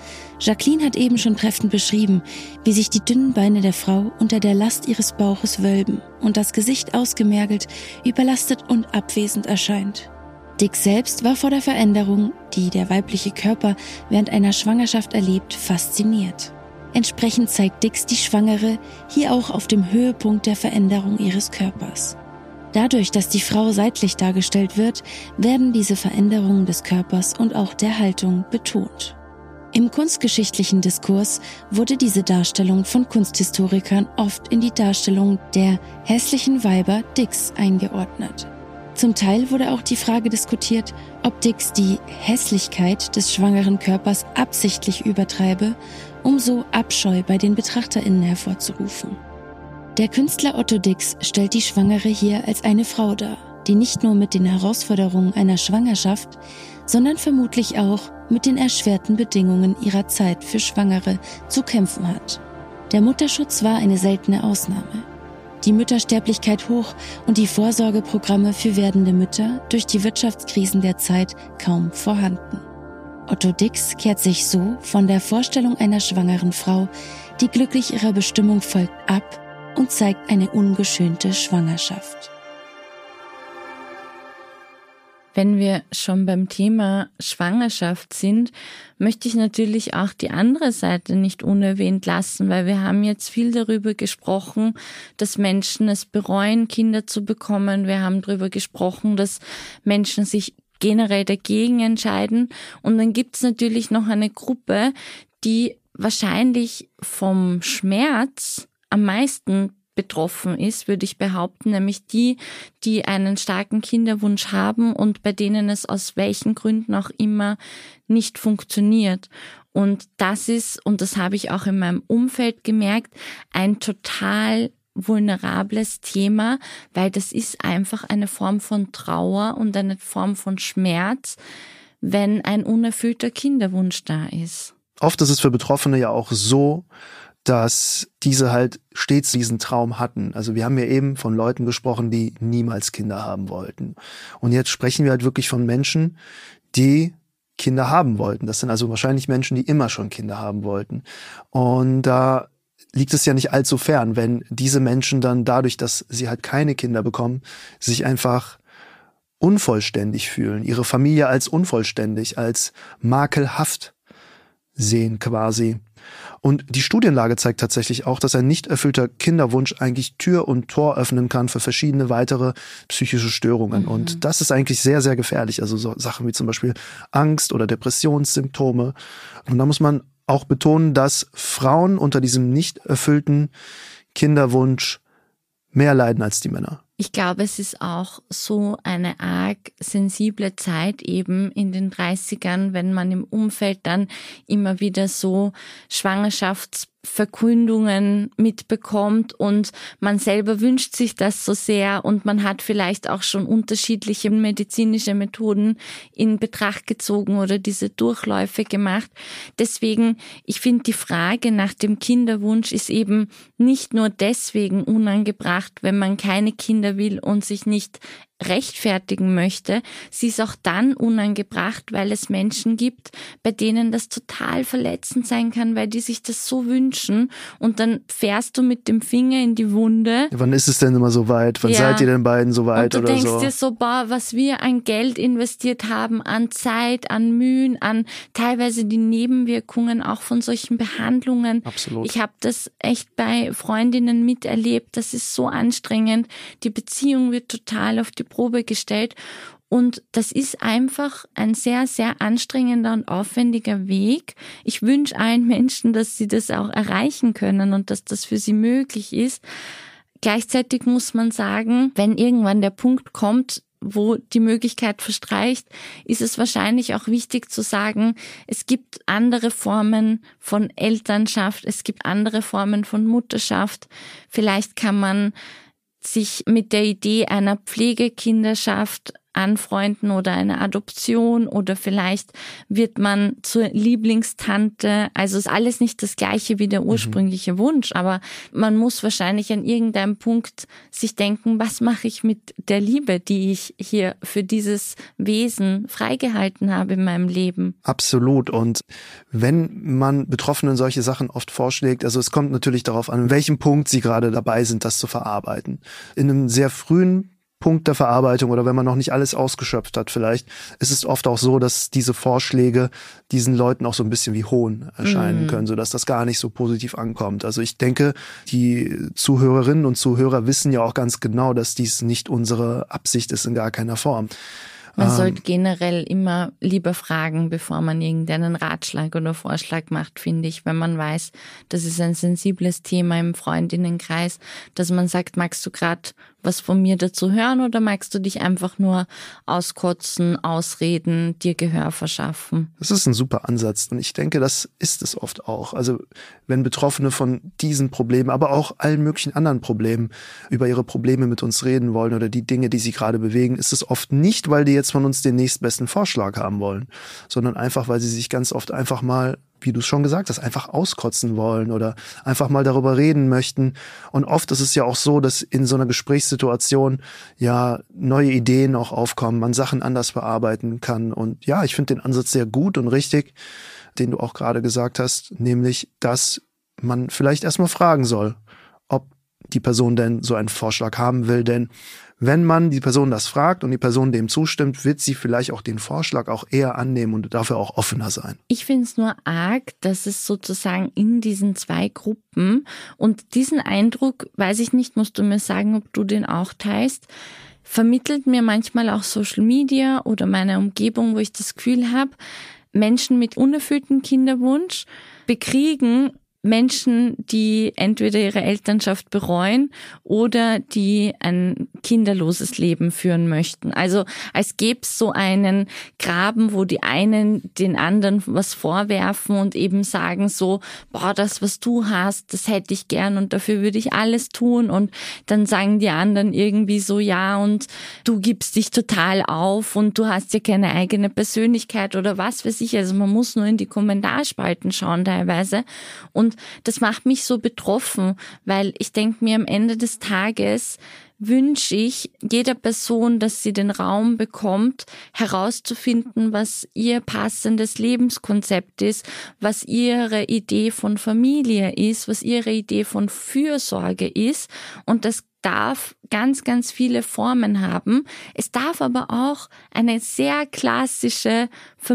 Jacqueline hat eben schon treffend beschrieben, wie sich die dünnen Beine der Frau unter der Last ihres Bauches wölben und das Gesicht ausgemergelt, überlastet und abwesend erscheint. Dix selbst war vor der Veränderung, die der weibliche Körper während einer Schwangerschaft erlebt, fasziniert. Entsprechend zeigt Dix die Schwangere hier auch auf dem Höhepunkt der Veränderung ihres Körpers. Dadurch, dass die Frau seitlich dargestellt wird, werden diese Veränderungen des Körpers und auch der Haltung betont. Im kunstgeschichtlichen Diskurs wurde diese Darstellung von Kunsthistorikern oft in die Darstellung der hässlichen Weiber Dix eingeordnet. Zum Teil wurde auch die Frage diskutiert, ob Dix die Hässlichkeit des schwangeren Körpers absichtlich übertreibe, um so Abscheu bei den BetrachterInnen hervorzurufen. Der Künstler Otto Dix stellt die Schwangere hier als eine Frau dar, die nicht nur mit den Herausforderungen einer Schwangerschaft, sondern vermutlich auch mit den erschwerten Bedingungen ihrer Zeit für Schwangere zu kämpfen hat. Der Mutterschutz war eine seltene Ausnahme. Die Müttersterblichkeit hoch und die Vorsorgeprogramme für werdende Mütter durch die Wirtschaftskrisen der Zeit kaum vorhanden. Otto Dix kehrt sich so von der Vorstellung einer schwangeren Frau, die glücklich ihrer Bestimmung folgt, ab und zeigt eine ungeschönte Schwangerschaft. Wenn wir schon beim Thema Schwangerschaft sind, möchte ich natürlich auch die andere Seite nicht unerwähnt lassen, weil wir haben jetzt viel darüber gesprochen, dass Menschen es bereuen, Kinder zu bekommen. Wir haben darüber gesprochen, dass Menschen sich generell dagegen entscheiden. Und dann gibt es natürlich noch eine Gruppe, die wahrscheinlich vom Schmerz am meisten betroffen ist, würde ich behaupten, nämlich die einen starken Kinderwunsch haben und bei denen es aus welchen Gründen auch immer nicht funktioniert. Und das ist, und das habe ich auch in meinem Umfeld gemerkt, ein total vulnerables Thema, weil das ist einfach eine Form von Trauer und eine Form von Schmerz, wenn ein unerfüllter Kinderwunsch da ist. Oft ist es für Betroffene ja auch so, dass diese halt stets diesen Traum hatten. Also wir haben ja eben von Leuten gesprochen, die niemals Kinder haben wollten. Und jetzt sprechen wir halt wirklich von Menschen, die Kinder haben wollten. Das sind also wahrscheinlich Menschen, die immer schon Kinder haben wollten. Und da liegt es ja nicht allzu fern, wenn diese Menschen dann dadurch, dass sie halt keine Kinder bekommen, sich einfach unvollständig fühlen, ihre Familie als unvollständig, als makelhaft sehen quasi. Und die Studienlage zeigt tatsächlich auch, dass ein nicht erfüllter Kinderwunsch eigentlich Tür und Tor öffnen kann für verschiedene weitere psychische Störungen. Und das ist eigentlich sehr, sehr gefährlich. Also so Sachen wie zum Beispiel Angst oder Depressionssymptome. Und da muss man auch betonen, dass Frauen unter diesem nicht erfüllten Kinderwunsch mehr leiden als die Männer. Ich glaube, es ist auch so eine arg sensible Zeit eben in den 30ern, wenn man im Umfeld dann immer wieder so Schwangerschaftsverkündungen mitbekommt und man selber wünscht sich das so sehr und man hat vielleicht auch schon unterschiedliche medizinische Methoden in Betracht gezogen oder diese Durchläufe gemacht. Deswegen, ich finde, die Frage nach dem Kinderwunsch ist eben nicht nur deswegen unangebracht, wenn man keine Kinder will und sich nicht rechtfertigen möchte. Sie ist auch dann unangebracht, weil es Menschen gibt, bei denen das total verletzend sein kann, weil die sich das so wünschen und dann fährst du mit dem Finger in die Wunde. Wann ist es denn immer so weit? Wann seid ihr denn beiden so weit oder so? Und du denkst dir so, boah, was wir an Geld investiert haben, an Zeit, an Mühen, an teilweise die Nebenwirkungen auch von solchen Behandlungen. Absolut. Ich habe das echt bei Freundinnen miterlebt. Das ist so anstrengend. Die Beziehung wird total auf die Probe gestellt. Und das ist einfach ein sehr, sehr anstrengender und aufwendiger Weg. Ich wünsche allen Menschen, dass sie das auch erreichen können und dass das für sie möglich ist. Gleichzeitig muss man sagen, wenn irgendwann der Punkt kommt, wo die Möglichkeit verstreicht, ist es wahrscheinlich auch wichtig zu sagen, es gibt andere Formen von Elternschaft, es gibt andere Formen von Mutterschaft. Vielleicht kann man sich mit der Idee einer Pflegekinderschaft anfreunden oder eine Adoption oder vielleicht wird man zur Lieblingstante. Also ist alles nicht das Gleiche wie der ursprüngliche Wunsch, aber man muss wahrscheinlich an irgendeinem Punkt sich denken, was mache ich mit der Liebe, die ich hier für dieses Wesen freigehalten habe in meinem Leben? Absolut. Und wenn man Betroffenen solche Sachen oft vorschlägt, also es kommt natürlich darauf an, in welchem Punkt sie gerade dabei sind, das zu verarbeiten. In einem sehr frühen Punkt der Verarbeitung oder wenn man noch nicht alles ausgeschöpft hat vielleicht, ist es oft auch so, dass diese Vorschläge diesen Leuten auch so ein bisschen wie Hohn erscheinen können, sodass das gar nicht so positiv ankommt. Also ich denke, die Zuhörerinnen und Zuhörer wissen ja auch ganz genau, dass dies nicht unsere Absicht ist in gar keiner Form. Man sollte generell immer lieber fragen, bevor man irgendeinen Ratschlag oder Vorschlag macht, finde ich, wenn man weiß, das ist ein sensibles Thema im Freundinnenkreis, dass man sagt, magst du gerade was von mir dazu hören oder magst du dich einfach nur auskotzen, ausreden, dir Gehör verschaffen? Das ist ein super Ansatz und ich denke, das ist es oft auch. Also wenn Betroffene von diesen Problemen, aber auch allen möglichen anderen Problemen über ihre Probleme mit uns reden wollen oder die Dinge, die sie gerade bewegen, ist es oft nicht, weil die jetzt von uns den nächstbesten Vorschlag haben wollen, sondern einfach, weil sie sich ganz oft einfach mal, wie du es schon gesagt hast, einfach auskotzen wollen oder einfach mal darüber reden möchten. Und oft ist es ja auch so, dass in so einer Gesprächssituation ja neue Ideen auch aufkommen, man Sachen anders bearbeiten kann. Und ja, ich finde den Ansatz sehr gut und richtig, den du auch gerade gesagt hast, nämlich, dass man vielleicht erstmal fragen soll, ob die Person denn so einen Vorschlag haben will, denn wenn man die Person das fragt und die Person dem zustimmt, wird sie vielleicht auch den Vorschlag auch eher annehmen und dafür auch offener sein. Ich finde es nur arg, dass es sozusagen in diesen zwei Gruppen und diesen Eindruck, weiß ich nicht, musst du mir sagen, ob du den auch teilst, vermittelt mir manchmal auch Social Media oder meine Umgebung, wo ich das Gefühl habe, Menschen mit unerfülltem Kinderwunsch bekriegen Menschen, die entweder ihre Elternschaft bereuen oder die ein kinderloses Leben führen möchten. Also als gäbe es so einen Graben, wo die einen den anderen was vorwerfen und eben sagen so, boah, das, was du hast, das hätte ich gern und dafür würde ich alles tun. Und dann sagen die anderen irgendwie so, ja, und du gibst dich total auf und du hast ja keine eigene Persönlichkeit oder was weiß ich. Also man muss nur in die Kommentarspalten schauen teilweise. Und das macht mich so betroffen, weil ich denke mir, am Ende des Tages wünsche ich jeder Person, dass sie den Raum bekommt, herauszufinden, was ihr passendes Lebenskonzept ist, was ihre Idee von Familie ist, was ihre Idee von Fürsorge ist. Und das darf ganz, ganz viele Formen haben. Es darf aber auch eine sehr klassische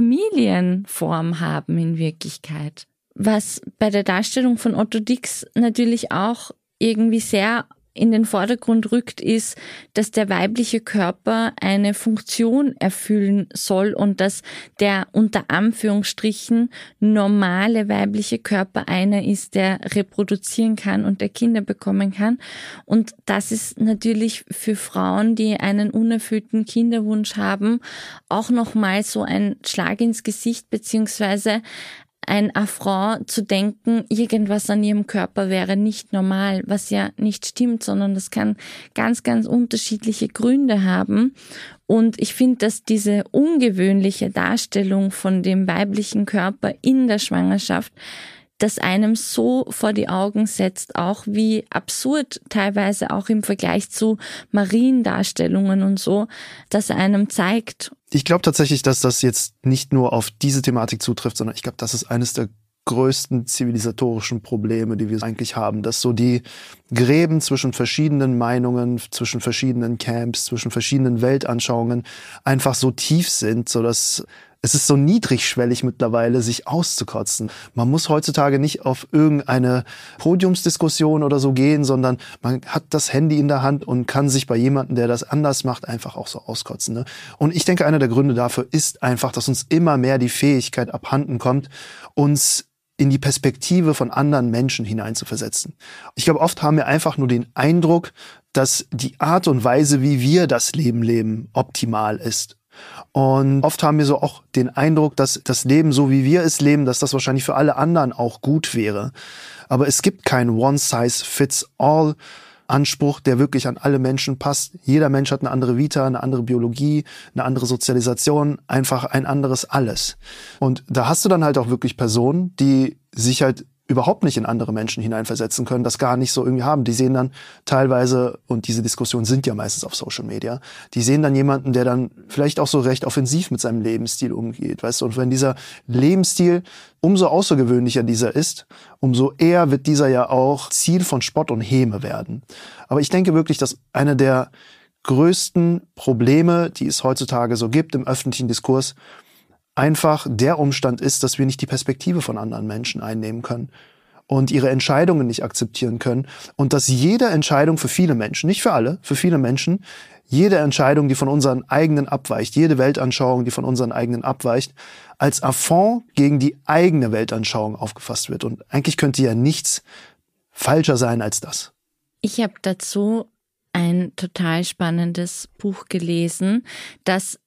Familienform haben in Wirklichkeit. Was bei der Darstellung von Otto Dix natürlich auch irgendwie sehr in den Vordergrund rückt, ist, dass der weibliche Körper eine Funktion erfüllen soll und dass der unter Anführungsstrichen normale weibliche Körper einer ist, der reproduzieren kann und der Kinder bekommen kann. Und das ist natürlich für Frauen, die einen unerfüllten Kinderwunsch haben, auch nochmal so ein Schlag ins Gesicht beziehungsweise ein Affront zu denken, irgendwas an ihrem Körper wäre nicht normal, was ja nicht stimmt, sondern das kann ganz, ganz unterschiedliche Gründe haben. Und ich finde, dass diese ungewöhnliche Darstellung von dem weiblichen Körper in der Schwangerschaft das einem so vor die Augen setzt, auch wie absurd teilweise auch im Vergleich zu Mariendarstellungen und so, dass einem zeigt. Ich glaube tatsächlich, dass das jetzt nicht nur auf diese Thematik zutrifft, sondern ich glaube, das ist eines der größten zivilisatorischen Probleme, die wir eigentlich haben, dass so die Gräben zwischen verschiedenen Meinungen, zwischen verschiedenen Camps, zwischen verschiedenen Weltanschauungen einfach so tief sind, sodass es ist so niedrigschwellig mittlerweile, sich auszukotzen. Man muss heutzutage nicht auf irgendeine Podiumsdiskussion oder so gehen, sondern man hat das Handy in der Hand und kann sich bei jemandem, der das anders macht, einfach auch so auskotzen. Ne? Und ich denke, einer der Gründe dafür ist einfach, dass uns immer mehr die Fähigkeit abhanden kommt, uns in die Perspektive von anderen Menschen hineinzuversetzen. Ich glaube, oft haben wir einfach nur den Eindruck, dass die Art und Weise, wie wir das Leben leben, optimal ist. Und oft haben wir so auch den Eindruck, dass das Leben, so wie wir es leben, dass das wahrscheinlich für alle anderen auch gut wäre. Aber es gibt kein One-Size-Fits-All Anspruch, der wirklich an alle Menschen passt. Jeder Mensch hat eine andere Vita, eine andere Biologie, eine andere Sozialisation, einfach ein anderes Alles. Und da hast du dann halt auch wirklich Personen, die sich halt überhaupt nicht in andere Menschen hineinversetzen können, das gar nicht so irgendwie haben. Die sehen dann teilweise, und diese Diskussionen sind ja meistens auf Social Media, die sehen dann jemanden, der dann vielleicht auch so recht offensiv mit seinem Lebensstil umgeht, weißt du? Und wenn dieser Lebensstil, umso außergewöhnlicher dieser ist, umso eher wird dieser ja auch Ziel von Spott und Häme werden. Aber ich denke wirklich, dass einer der größten Probleme, die es heutzutage so gibt im öffentlichen Diskurs, einfach der Umstand ist, dass wir nicht die Perspektive von anderen Menschen einnehmen können und ihre Entscheidungen nicht akzeptieren können und dass jede Entscheidung für viele Menschen, nicht für alle, für viele Menschen, jede Entscheidung, die von unseren eigenen abweicht, jede Weltanschauung, die von unseren eigenen abweicht, als Affront gegen die eigene Weltanschauung aufgefasst wird. Und eigentlich könnte ja nichts falscher sein als das. Ich habe dazu ein total spannendes Buch gelesen, das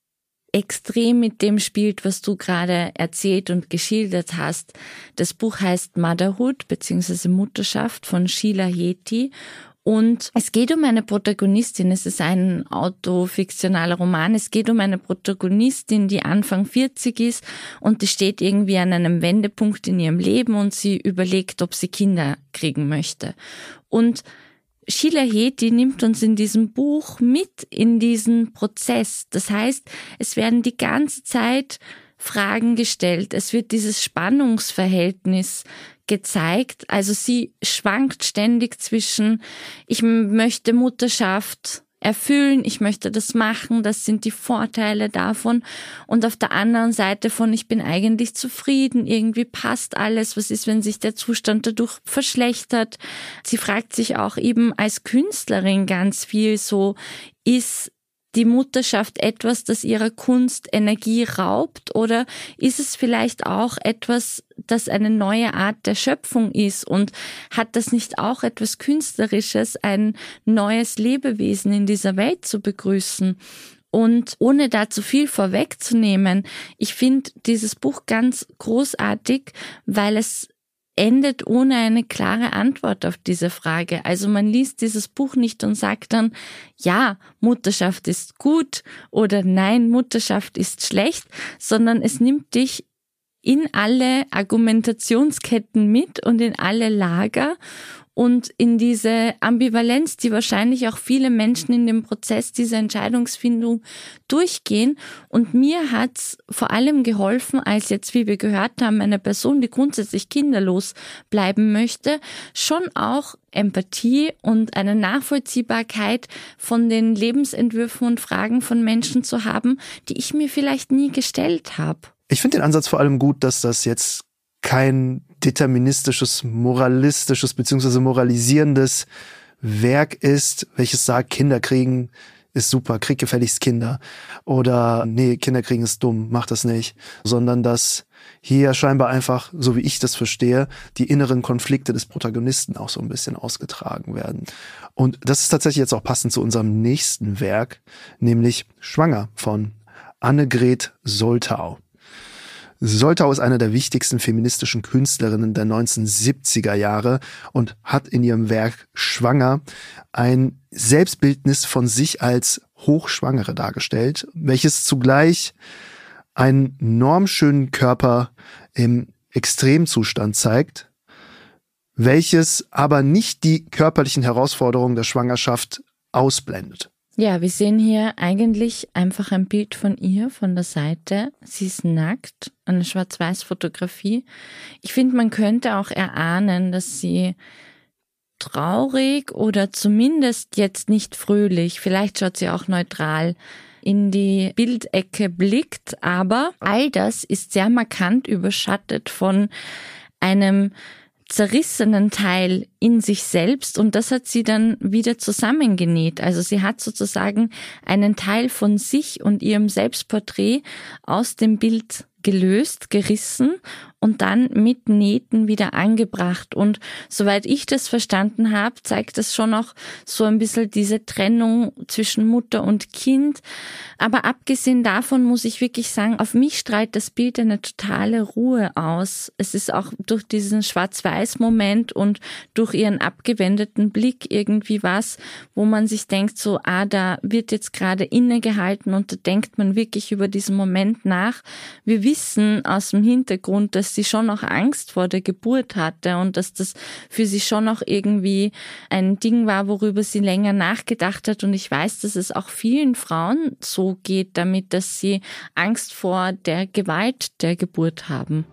extrem mit dem spielt, was du gerade erzählt und geschildert hast. Das Buch heißt Motherhood bzw. Mutterschaft von Sheila Heti. Und es geht um eine Protagonistin, es ist ein autofiktionaler Roman, es geht um eine Protagonistin, die Anfang 40 ist und die steht irgendwie an einem Wendepunkt in ihrem Leben und sie überlegt, ob sie Kinder kriegen möchte. Und Sheila Heti nimmt uns in diesem Buch mit in diesen Prozess. Das heißt, es werden die ganze Zeit Fragen gestellt. Es wird dieses Spannungsverhältnis gezeigt. Also sie schwankt ständig zwischen, ich möchte Mutterschaft erfüllen, ich möchte das machen, das sind die Vorteile davon. Und auf der anderen Seite von, ich bin eigentlich zufrieden, irgendwie passt alles, was ist, wenn sich der Zustand dadurch verschlechtert. Sie fragt sich auch eben als Künstlerin ganz viel so, ist die Mutterschaft etwas, das ihrer Kunst Energie raubt, oder ist es vielleicht auch etwas, das eine neue Art der Schöpfung ist, und hat das nicht auch etwas Künstlerisches, ein neues Lebewesen in dieser Welt zu begrüßen? Und ohne da zu viel vorwegzunehmen, ich finde dieses Buch ganz großartig, weil es endet ohne eine klare Antwort auf diese Frage. Also man liest dieses Buch nicht und sagt dann, ja, Mutterschaft ist gut oder nein, Mutterschaft ist schlecht, sondern es nimmt dich in alle Argumentationsketten mit und in alle Lager und in diese Ambivalenz, die wahrscheinlich auch viele Menschen in dem Prozess dieser Entscheidungsfindung durchgehen. Und mir hat's vor allem geholfen, als jetzt, wie wir gehört haben, eine Person, die grundsätzlich kinderlos bleiben möchte, schon auch Empathie und eine Nachvollziehbarkeit von den Lebensentwürfen und Fragen von Menschen zu haben, die ich mir vielleicht nie gestellt habe. Ich finde den Ansatz vor allem gut, dass das jetzt kein deterministisches, moralistisches bzw. moralisierendes Werk ist, welches sagt, Kinder kriegen ist super, krieg gefälligst Kinder. Oder nee, Kinder kriegen ist dumm, mach das nicht. Sondern dass hier scheinbar einfach, so wie ich das verstehe, die inneren Konflikte des Protagonisten auch so ein bisschen ausgetragen werden. Und das ist tatsächlich jetzt auch passend zu unserem nächsten Werk, nämlich Schwanger von Annegret Soltau. Soltau ist eine der wichtigsten feministischen Künstlerinnen der 1970er Jahre und hat in ihrem Werk Schwanger ein Selbstbildnis von sich als Hochschwangere dargestellt, welches zugleich einen normschönen Körper im Extremzustand zeigt, welches aber nicht die körperlichen Herausforderungen der Schwangerschaft ausblendet. Ja, wir sehen hier eigentlich einfach ein Bild von ihr von der Seite. Sie ist nackt, eine Schwarz-Weiß-Fotografie. Ich finde, man könnte auch erahnen, dass sie traurig oder zumindest jetzt nicht fröhlich, vielleicht schaut sie auch neutral in die Bildecke blickt, aber all das ist sehr markant überschattet von einem zerrissenen Teil in sich selbst, und das hat sie dann wieder zusammengenäht. Also sie hat sozusagen einen Teil von sich und ihrem Selbstporträt aus dem Bild gelöst, gerissen und dann mit Nähten wieder angebracht. Und soweit ich das verstanden habe, zeigt das schon auch so ein bisschen diese Trennung zwischen Mutter und Kind. Aber abgesehen davon muss ich wirklich sagen, auf mich strahlt das Bild eine totale Ruhe aus. Es ist auch durch diesen Schwarz-Weiß-Moment und durch ihren abgewendeten Blick irgendwie was, wo man sich denkt so, da wird jetzt gerade innegehalten und da denkt man wirklich über diesen Moment nach. Wir wissen aus dem Hintergrund, dass sie schon auch Angst vor der Geburt hatte und dass das für sie schon auch irgendwie ein Ding war, worüber sie länger nachgedacht hat. Und ich weiß, dass es auch vielen Frauen so geht damit, dass sie Angst vor der Gewalt der Geburt haben.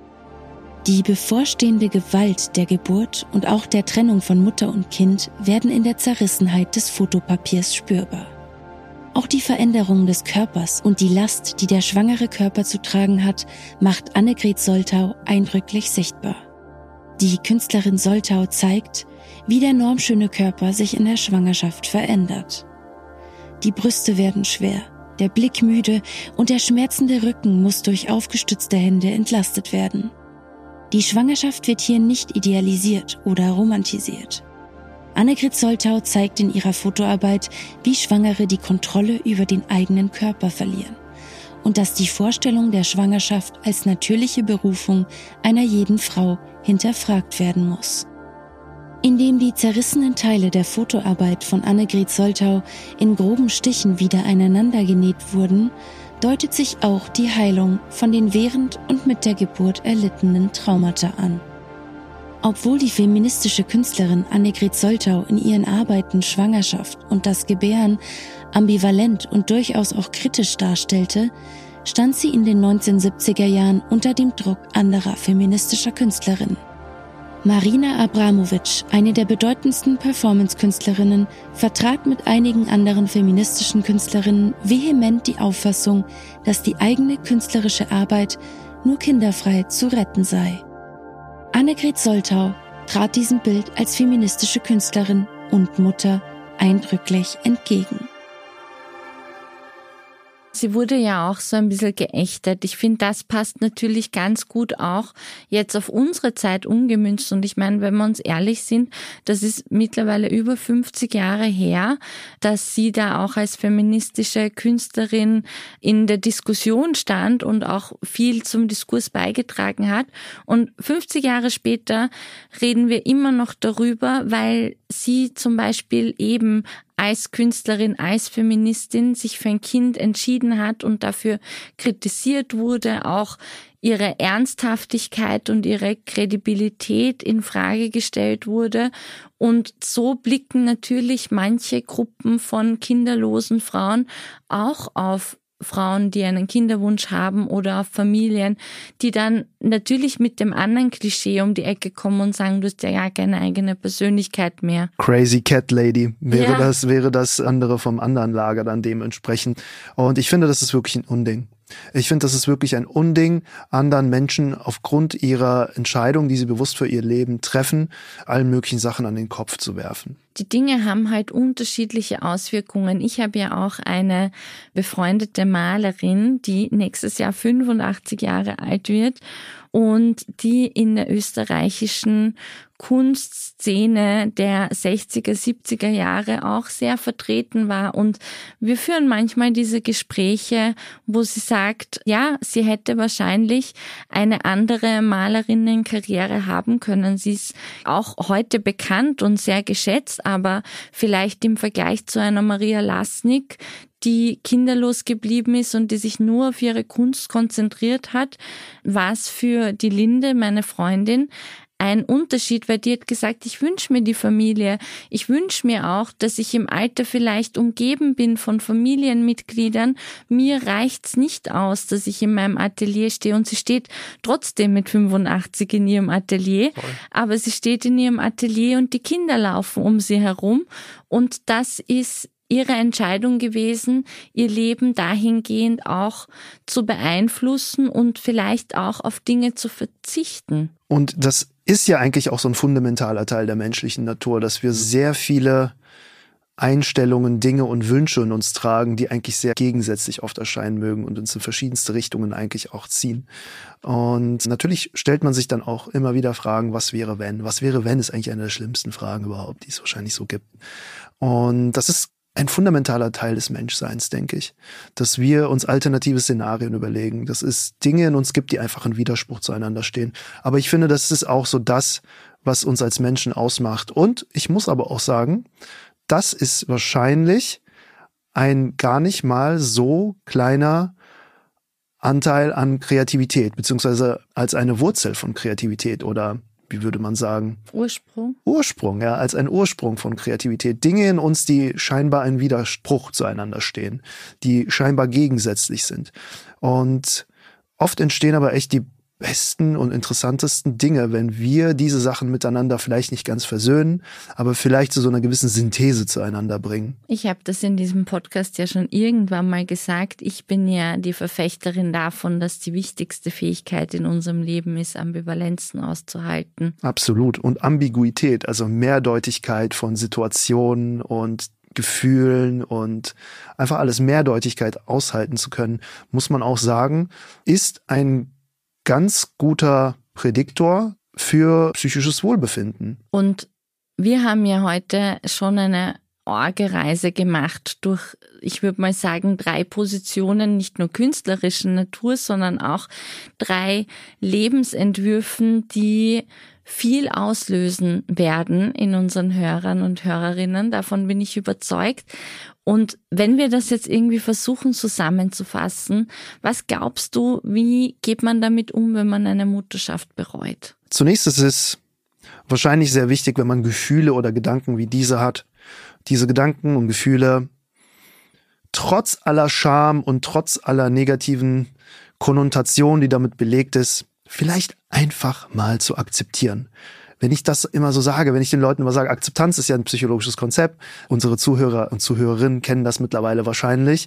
Die bevorstehende Gewalt der Geburt und auch der Trennung von Mutter und Kind werden in der Zerrissenheit des Fotopapiers spürbar. Auch die Veränderung des Körpers und die Last, die der schwangere Körper zu tragen hat, macht Annegret Soltau eindrücklich sichtbar. Die Künstlerin Soltau zeigt, wie der normschöne Körper sich in der Schwangerschaft verändert. Die Brüste werden schwer, der Blick müde und der schmerzende Rücken muss durch aufgestützte Hände entlastet werden. Die Schwangerschaft wird hier nicht idealisiert oder romantisiert. Annegret Soltau zeigt in ihrer Fotoarbeit, wie Schwangere die Kontrolle über den eigenen Körper verlieren und dass die Vorstellung der Schwangerschaft als natürliche Berufung einer jeden Frau hinterfragt werden muss. Indem die zerrissenen Teile der Fotoarbeit von Annegret Soltau in groben Stichen wieder aneinander genäht wurden, deutet sich auch die Heilung von den während und mit der Geburt erlittenen Traumata an. Obwohl die feministische Künstlerin Annegret Soltau in ihren Arbeiten Schwangerschaft und das Gebären ambivalent und durchaus auch kritisch darstellte, stand sie in den 1970er Jahren unter dem Druck anderer feministischer Künstlerinnen. Marina Abramović, eine der bedeutendsten Performance-Künstlerinnen, vertrat mit einigen anderen feministischen Künstlerinnen vehement die Auffassung, dass die eigene künstlerische Arbeit nur kinderfrei zu retten sei. Annegret Soltau trat diesem Bild als feministische Künstlerin und Mutter eindrücklich entgegen. Sie wurde ja auch so ein bisschen geächtet. Ich finde, das passt natürlich ganz gut auch jetzt auf unsere Zeit umgemünzt. Und ich meine, wenn wir uns ehrlich sind, das ist mittlerweile über 50 Jahre her, dass sie da auch als feministische Künstlerin in der Diskussion stand und auch viel zum Diskurs beigetragen hat. Und 50 Jahre später reden wir immer noch darüber, weil sie zum Beispiel eben als Künstlerin, als Feministin sich für ein Kind entschieden hat und dafür kritisiert wurde, auch ihre Ernsthaftigkeit und ihre Kredibilität in Frage gestellt wurde. Und so blicken natürlich manche Gruppen von kinderlosen Frauen auch auf Frauen, die einen Kinderwunsch haben oder auf Familien, die dann natürlich mit dem anderen Klischee um die Ecke kommen und sagen, du hast ja gar keine eigene Persönlichkeit mehr. Crazy Cat Lady wäre das andere vom anderen Lager dann dementsprechend. Und ich finde, das ist wirklich ein Unding. Ich finde, das ist wirklich ein Unding, anderen Menschen aufgrund ihrer Entscheidung, die sie bewusst für ihr Leben treffen, allen möglichen Sachen an den Kopf zu werfen. Die Dinge haben halt unterschiedliche Auswirkungen. Ich habe ja auch eine befreundete Malerin, die nächstes Jahr 85 Jahre alt wird und die in der österreichischen Kunstszene der 60er, 70er Jahre auch sehr vertreten war. Und wir führen manchmal diese Gespräche, wo sie sagt, ja, sie hätte wahrscheinlich eine andere Malerinnenkarriere haben können. Sie ist auch heute bekannt und sehr geschätzt, aber vielleicht im Vergleich zu einer Maria Lasnik, die kinderlos geblieben ist und die sich nur auf ihre Kunst konzentriert hat, war es für die Linde, meine Freundin, ein Unterschied, weil die hat gesagt, ich wünsche mir die Familie. Ich wünsche mir auch, dass ich im Alter vielleicht umgeben bin von Familienmitgliedern. Mir reicht's nicht aus, dass ich in meinem Atelier stehe. Und sie steht trotzdem mit 85 in ihrem Atelier. Toll. Aber sie steht in ihrem Atelier und die Kinder laufen um sie herum. Und das ist ihre Entscheidung gewesen, ihr Leben dahingehend auch zu beeinflussen und vielleicht auch auf Dinge zu verzichten. Und das ist ja eigentlich auch so ein fundamentaler Teil der menschlichen Natur, dass wir sehr viele Einstellungen, Dinge und Wünsche in uns tragen, die eigentlich sehr gegensätzlich oft erscheinen mögen und uns in verschiedenste Richtungen eigentlich auch ziehen. Und natürlich stellt man sich dann auch immer wieder Fragen, was wäre wenn? Was wäre wenn ist eigentlich eine der schlimmsten Fragen überhaupt, die es wahrscheinlich so gibt. Und das ist ein fundamentaler Teil des Menschseins, denke ich, dass wir uns alternative Szenarien überlegen, dass es Dinge in uns gibt, die einfach in Widerspruch zueinander stehen. Aber ich finde, das ist auch so das, was uns als Menschen ausmacht. Und ich muss aber auch sagen, das ist wahrscheinlich ein gar nicht mal so kleiner Anteil an Kreativität, beziehungsweise als eine Wurzel von Kreativität oder wie würde man sagen? Ursprung, ja, als ein Ursprung von Kreativität. Dinge in uns, die scheinbar in Widerspruch zueinander stehen, die scheinbar gegensätzlich sind. Und oft entstehen aber echt die besten und interessantesten Dinge, wenn wir diese Sachen miteinander vielleicht nicht ganz versöhnen, aber vielleicht zu so einer gewissen Synthese zueinander bringen. Ich habe das in diesem Podcast ja schon irgendwann mal gesagt. Ich bin ja die Verfechterin davon, dass die wichtigste Fähigkeit in unserem Leben ist, Ambivalenzen auszuhalten. Absolut. Und Ambiguität, also Mehrdeutigkeit von Situationen und Gefühlen und einfach alles Mehrdeutigkeit aushalten zu können, muss man auch sagen, ist ein ganz guter Prädiktor für psychisches Wohlbefinden. Und wir haben ja heute schon eine Orgereise gemacht durch, ich würde mal sagen, 3 Positionen, nicht nur künstlerischen Natur, sondern auch 3 Lebensentwürfen, die viel auslösen werden in unseren Hörern und Hörerinnen. Davon bin ich überzeugt. Und wenn wir das jetzt irgendwie versuchen zusammenzufassen, was glaubst du, wie geht man damit um, wenn man eine Mutterschaft bereut? Zunächst ist es wahrscheinlich sehr wichtig, wenn man Gefühle oder Gedanken wie diese hat, diese Gedanken und Gefühle trotz aller Scham und trotz aller negativen Konnotation, die damit belegt ist, vielleicht einfach mal zu akzeptieren. Wenn ich das immer so sage, wenn ich den Leuten immer sage, Akzeptanz ist ja ein psychologisches Konzept, unsere Zuhörer und Zuhörerinnen kennen das mittlerweile wahrscheinlich.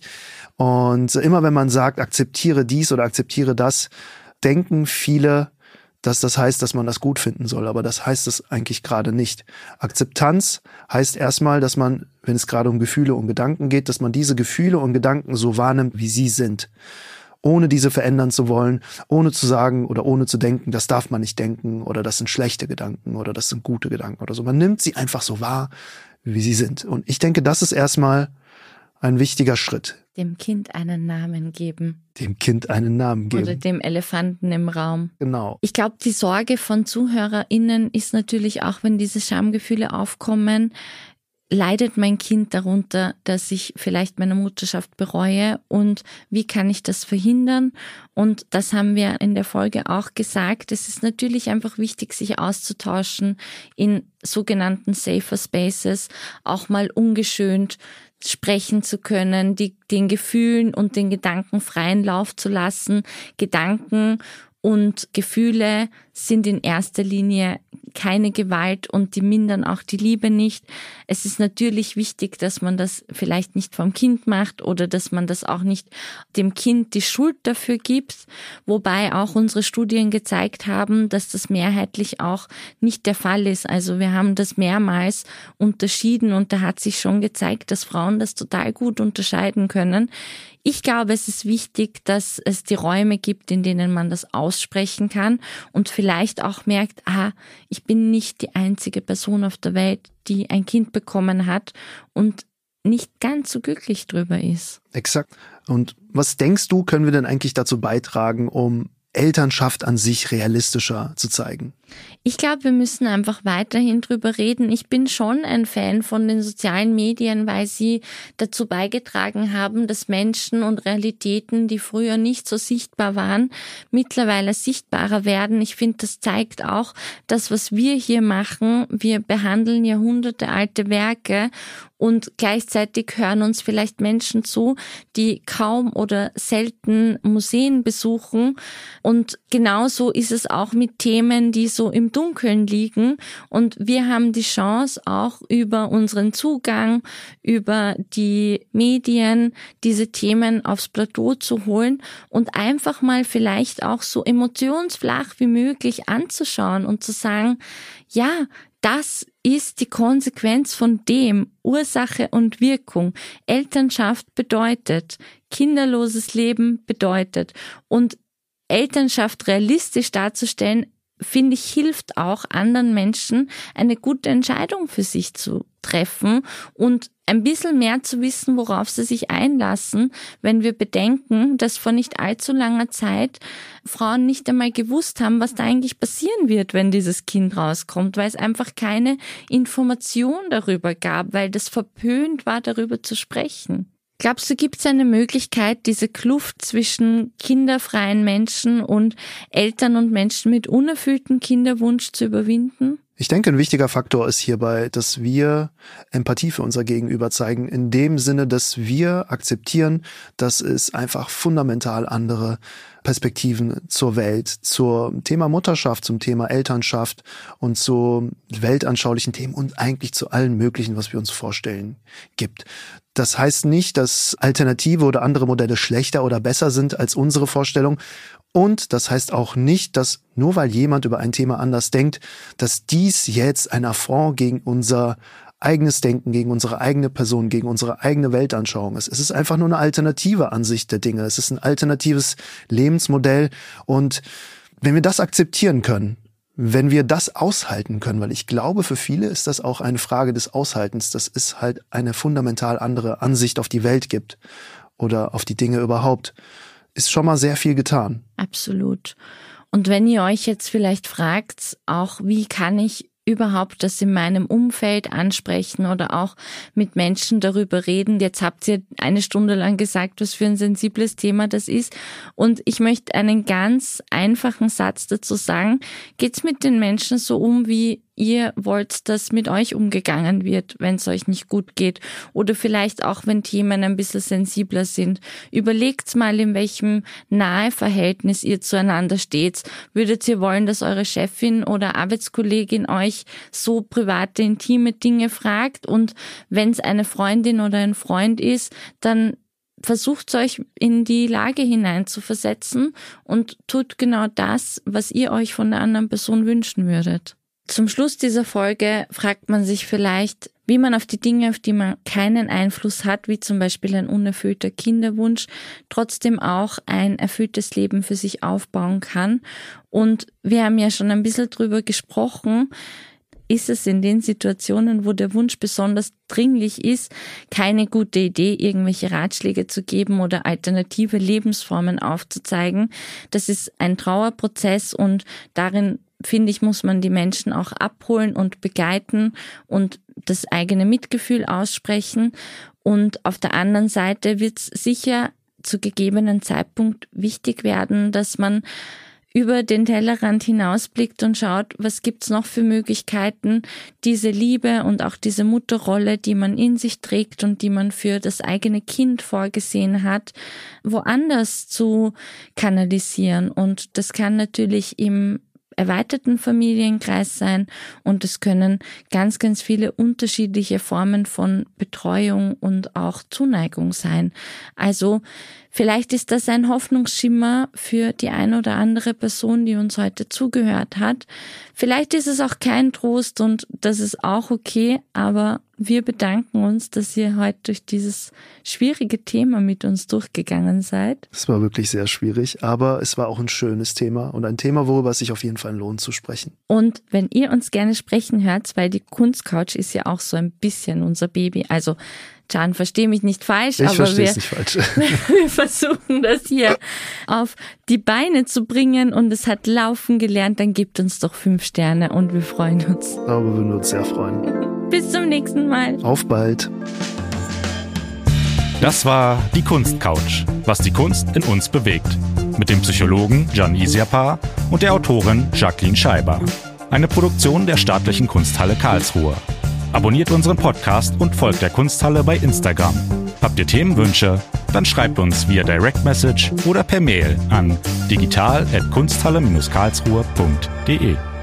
Und immer wenn man sagt, akzeptiere dies oder akzeptiere das, denken viele, dass das heißt, dass man das gut finden soll. Aber das heißt es eigentlich gerade nicht. Akzeptanz heißt erstmal, dass man, wenn es gerade um Gefühle und Gedanken geht, dass man diese Gefühle und Gedanken so wahrnimmt, wie sie sind. Ohne diese verändern zu wollen, ohne zu sagen oder ohne zu denken, das darf man nicht denken oder das sind schlechte Gedanken oder das sind gute Gedanken oder so. Man nimmt sie einfach so wahr, wie sie sind. Und ich denke, das ist erstmal ein wichtiger Schritt. Dem Kind einen Namen geben. Dem Kind einen Namen geben. Oder dem Elefanten im Raum. Genau. Ich glaube, die Sorge von ZuhörerInnen ist natürlich auch, wenn diese Schamgefühle aufkommen, leidet mein Kind darunter, dass ich vielleicht meine Mutterschaft bereue und wie kann ich das verhindern? Und das haben wir in der Folge auch gesagt. Es ist natürlich einfach wichtig, sich auszutauschen in sogenannten Safer Spaces, auch mal ungeschönt sprechen zu können, den Gefühlen und den Gedanken freien Lauf zu lassen. Gedanken und Gefühle sind in erster Linie keine Gewalt und die mindern auch die Liebe nicht. Es ist natürlich wichtig, dass man das vielleicht nicht vom Kind macht oder dass man das auch nicht dem Kind die Schuld dafür gibt, wobei auch unsere Studien gezeigt haben, dass das mehrheitlich auch nicht der Fall ist. Also wir haben das mehrmals unterschieden und da hat sich schon gezeigt, dass Frauen das total gut unterscheiden können. Ich glaube, es ist wichtig, dass es die Räume gibt, in denen man das aussprechen kann und vielleicht auch merkt, ich bin nicht die einzige Person auf der Welt, die ein Kind bekommen hat und nicht ganz so glücklich drüber ist. Exakt. Und was denkst du, können wir denn eigentlich dazu beitragen, um Elternschaft an sich realistischer zu zeigen? Ich glaube, wir müssen einfach weiterhin drüber reden. Ich bin schon ein Fan von den sozialen Medien, weil sie dazu beigetragen haben, dass Menschen und Realitäten, die früher nicht so sichtbar waren, mittlerweile sichtbarer werden. Ich finde, das zeigt auch, dass was wir hier machen, wir behandeln jahrhundertealte Werke und gleichzeitig hören uns vielleicht Menschen zu, die kaum oder selten Museen besuchen. Und genauso ist es auch mit Themen, die so im Dunkeln liegen. Und wir haben die Chance, auch über unseren Zugang, über die Medien, diese Themen aufs Plateau zu holen und einfach mal vielleicht auch so emotionsflach wie möglich anzuschauen und zu sagen, ja, das ist die Konsequenz von dem, Ursache und Wirkung. Elternschaft bedeutet, kinderloses Leben bedeutet. Und Elternschaft realistisch darzustellen, finde ich, hilft auch anderen Menschen, eine gute Entscheidung für sich zu treffen und ein bisschen mehr zu wissen, worauf sie sich einlassen, wenn wir bedenken, dass vor nicht allzu langer Zeit Frauen nicht einmal gewusst haben, was da eigentlich passieren wird, wenn dieses Kind rauskommt, weil es einfach keine Information darüber gab, weil das verpönt war, darüber zu sprechen. Glaubst du, gibt es eine Möglichkeit, diese Kluft zwischen kinderfreien Menschen und Eltern und Menschen mit unerfülltem Kinderwunsch zu überwinden? Ich denke, ein wichtiger Faktor ist hierbei, dass wir Empathie für unser Gegenüber zeigen, in dem Sinne, dass wir akzeptieren, dass es einfach fundamental andere Perspektiven zur Welt, zum Thema Mutterschaft, zum Thema Elternschaft und zu weltanschaulichen Themen und eigentlich zu allen möglichen, was wir uns vorstellen, gibt. Das heißt nicht, dass alternative oder andere Modelle schlechter oder besser sind als unsere Vorstellung. Und das heißt auch nicht, dass nur weil jemand über ein Thema anders denkt, dass dies jetzt ein Affront gegen unser eigenes Denken, gegen unsere eigene Person, gegen unsere eigene Weltanschauung ist. Es ist einfach nur eine alternative Ansicht der Dinge. Es ist ein alternatives Lebensmodell. Und wenn wir das akzeptieren können, wenn wir das aushalten können, weil ich glaube, für viele ist das auch eine Frage des Aushaltens, dass es halt eine fundamental andere Ansicht auf die Welt gibt oder auf die Dinge überhaupt, ist schon mal sehr viel getan. Absolut. Und wenn ihr euch jetzt vielleicht fragt, auch wie kann ich überhaupt das in meinem Umfeld ansprechen oder auch mit Menschen darüber reden. Jetzt habt ihr 1 Stunde lang gesagt, was für ein sensibles Thema das ist. Und ich möchte einen ganz einfachen Satz dazu sagen. Geht's mit den Menschen so um, wie ihr wollt, dass mit euch umgegangen wird, wenn es euch nicht gut geht. Oder vielleicht auch, wenn Themen ein bisschen sensibler sind. Überlegt mal, in welchem Naheverhältnis ihr zueinander steht. Würdet ihr wollen, dass eure Chefin oder Arbeitskollegin euch so private, intime Dinge fragt? Und wenn es eine Freundin oder ein Freund ist, dann versucht euch in die Lage hineinzuversetzen und tut genau das, was ihr euch von der anderen Person wünschen würdet. Zum Schluss dieser Folge fragt man sich vielleicht, wie man auf die Dinge, auf die man keinen Einfluss hat, wie zum Beispiel ein unerfüllter Kinderwunsch, trotzdem auch ein erfülltes Leben für sich aufbauen kann. Und wir haben ja schon ein bisschen drüber gesprochen, ist es in den Situationen, wo der Wunsch besonders dringlich ist, keine gute Idee, irgendwelche Ratschläge zu geben oder alternative Lebensformen aufzuzeigen. Das ist ein Trauerprozess und darin, finde ich, muss man die Menschen auch abholen und begleiten und das eigene Mitgefühl aussprechen. Und auf der anderen Seite wird es sicher zu gegebenen Zeitpunkt wichtig werden, dass man über den Tellerrand hinausblickt und schaut, was gibt's noch für Möglichkeiten, diese Liebe und auch diese Mutterrolle, die man in sich trägt und die man für das eigene Kind vorgesehen hat, woanders zu kanalisieren. Und das kann natürlich im erweiterten Familienkreis sein und es können ganz, ganz viele unterschiedliche Formen von Betreuung und auch Zuneigung sein. Also vielleicht ist das ein Hoffnungsschimmer für die eine oder andere Person, die uns heute zugehört hat. Vielleicht ist es auch kein Trost und das ist auch okay, aber wir bedanken uns, dass ihr heute durch dieses schwierige Thema mit uns durchgegangen seid. Es war wirklich sehr schwierig, aber es war auch ein schönes Thema und ein Thema, worüber es sich auf jeden Fall lohnt zu sprechen. Und wenn ihr uns gerne sprechen hört, weil die Kunstcouch ist ja auch so ein bisschen unser Baby, also Can, versteh mich nicht falsch, aber wir versuchen das hier auf die Beine zu bringen und es hat laufen gelernt, dann gebt uns doch 5 Sterne und wir freuen uns. Darüber würden wir uns sehr freuen. Bis zum nächsten Mal. Auf bald. Das war die Kunstcouch, was die Kunst in uns bewegt. Mit dem Psychologen Can Iziapar und der Autorin Jacqueline Scheiber. Eine Produktion der Staatlichen Kunsthalle Karlsruhe. Abonniert unseren Podcast und folgt der Kunsthalle bei Instagram. Habt ihr Themenwünsche? Dann schreibt uns via Direct Message oder per Mail an digital@kunsthalle-karlsruhe.de.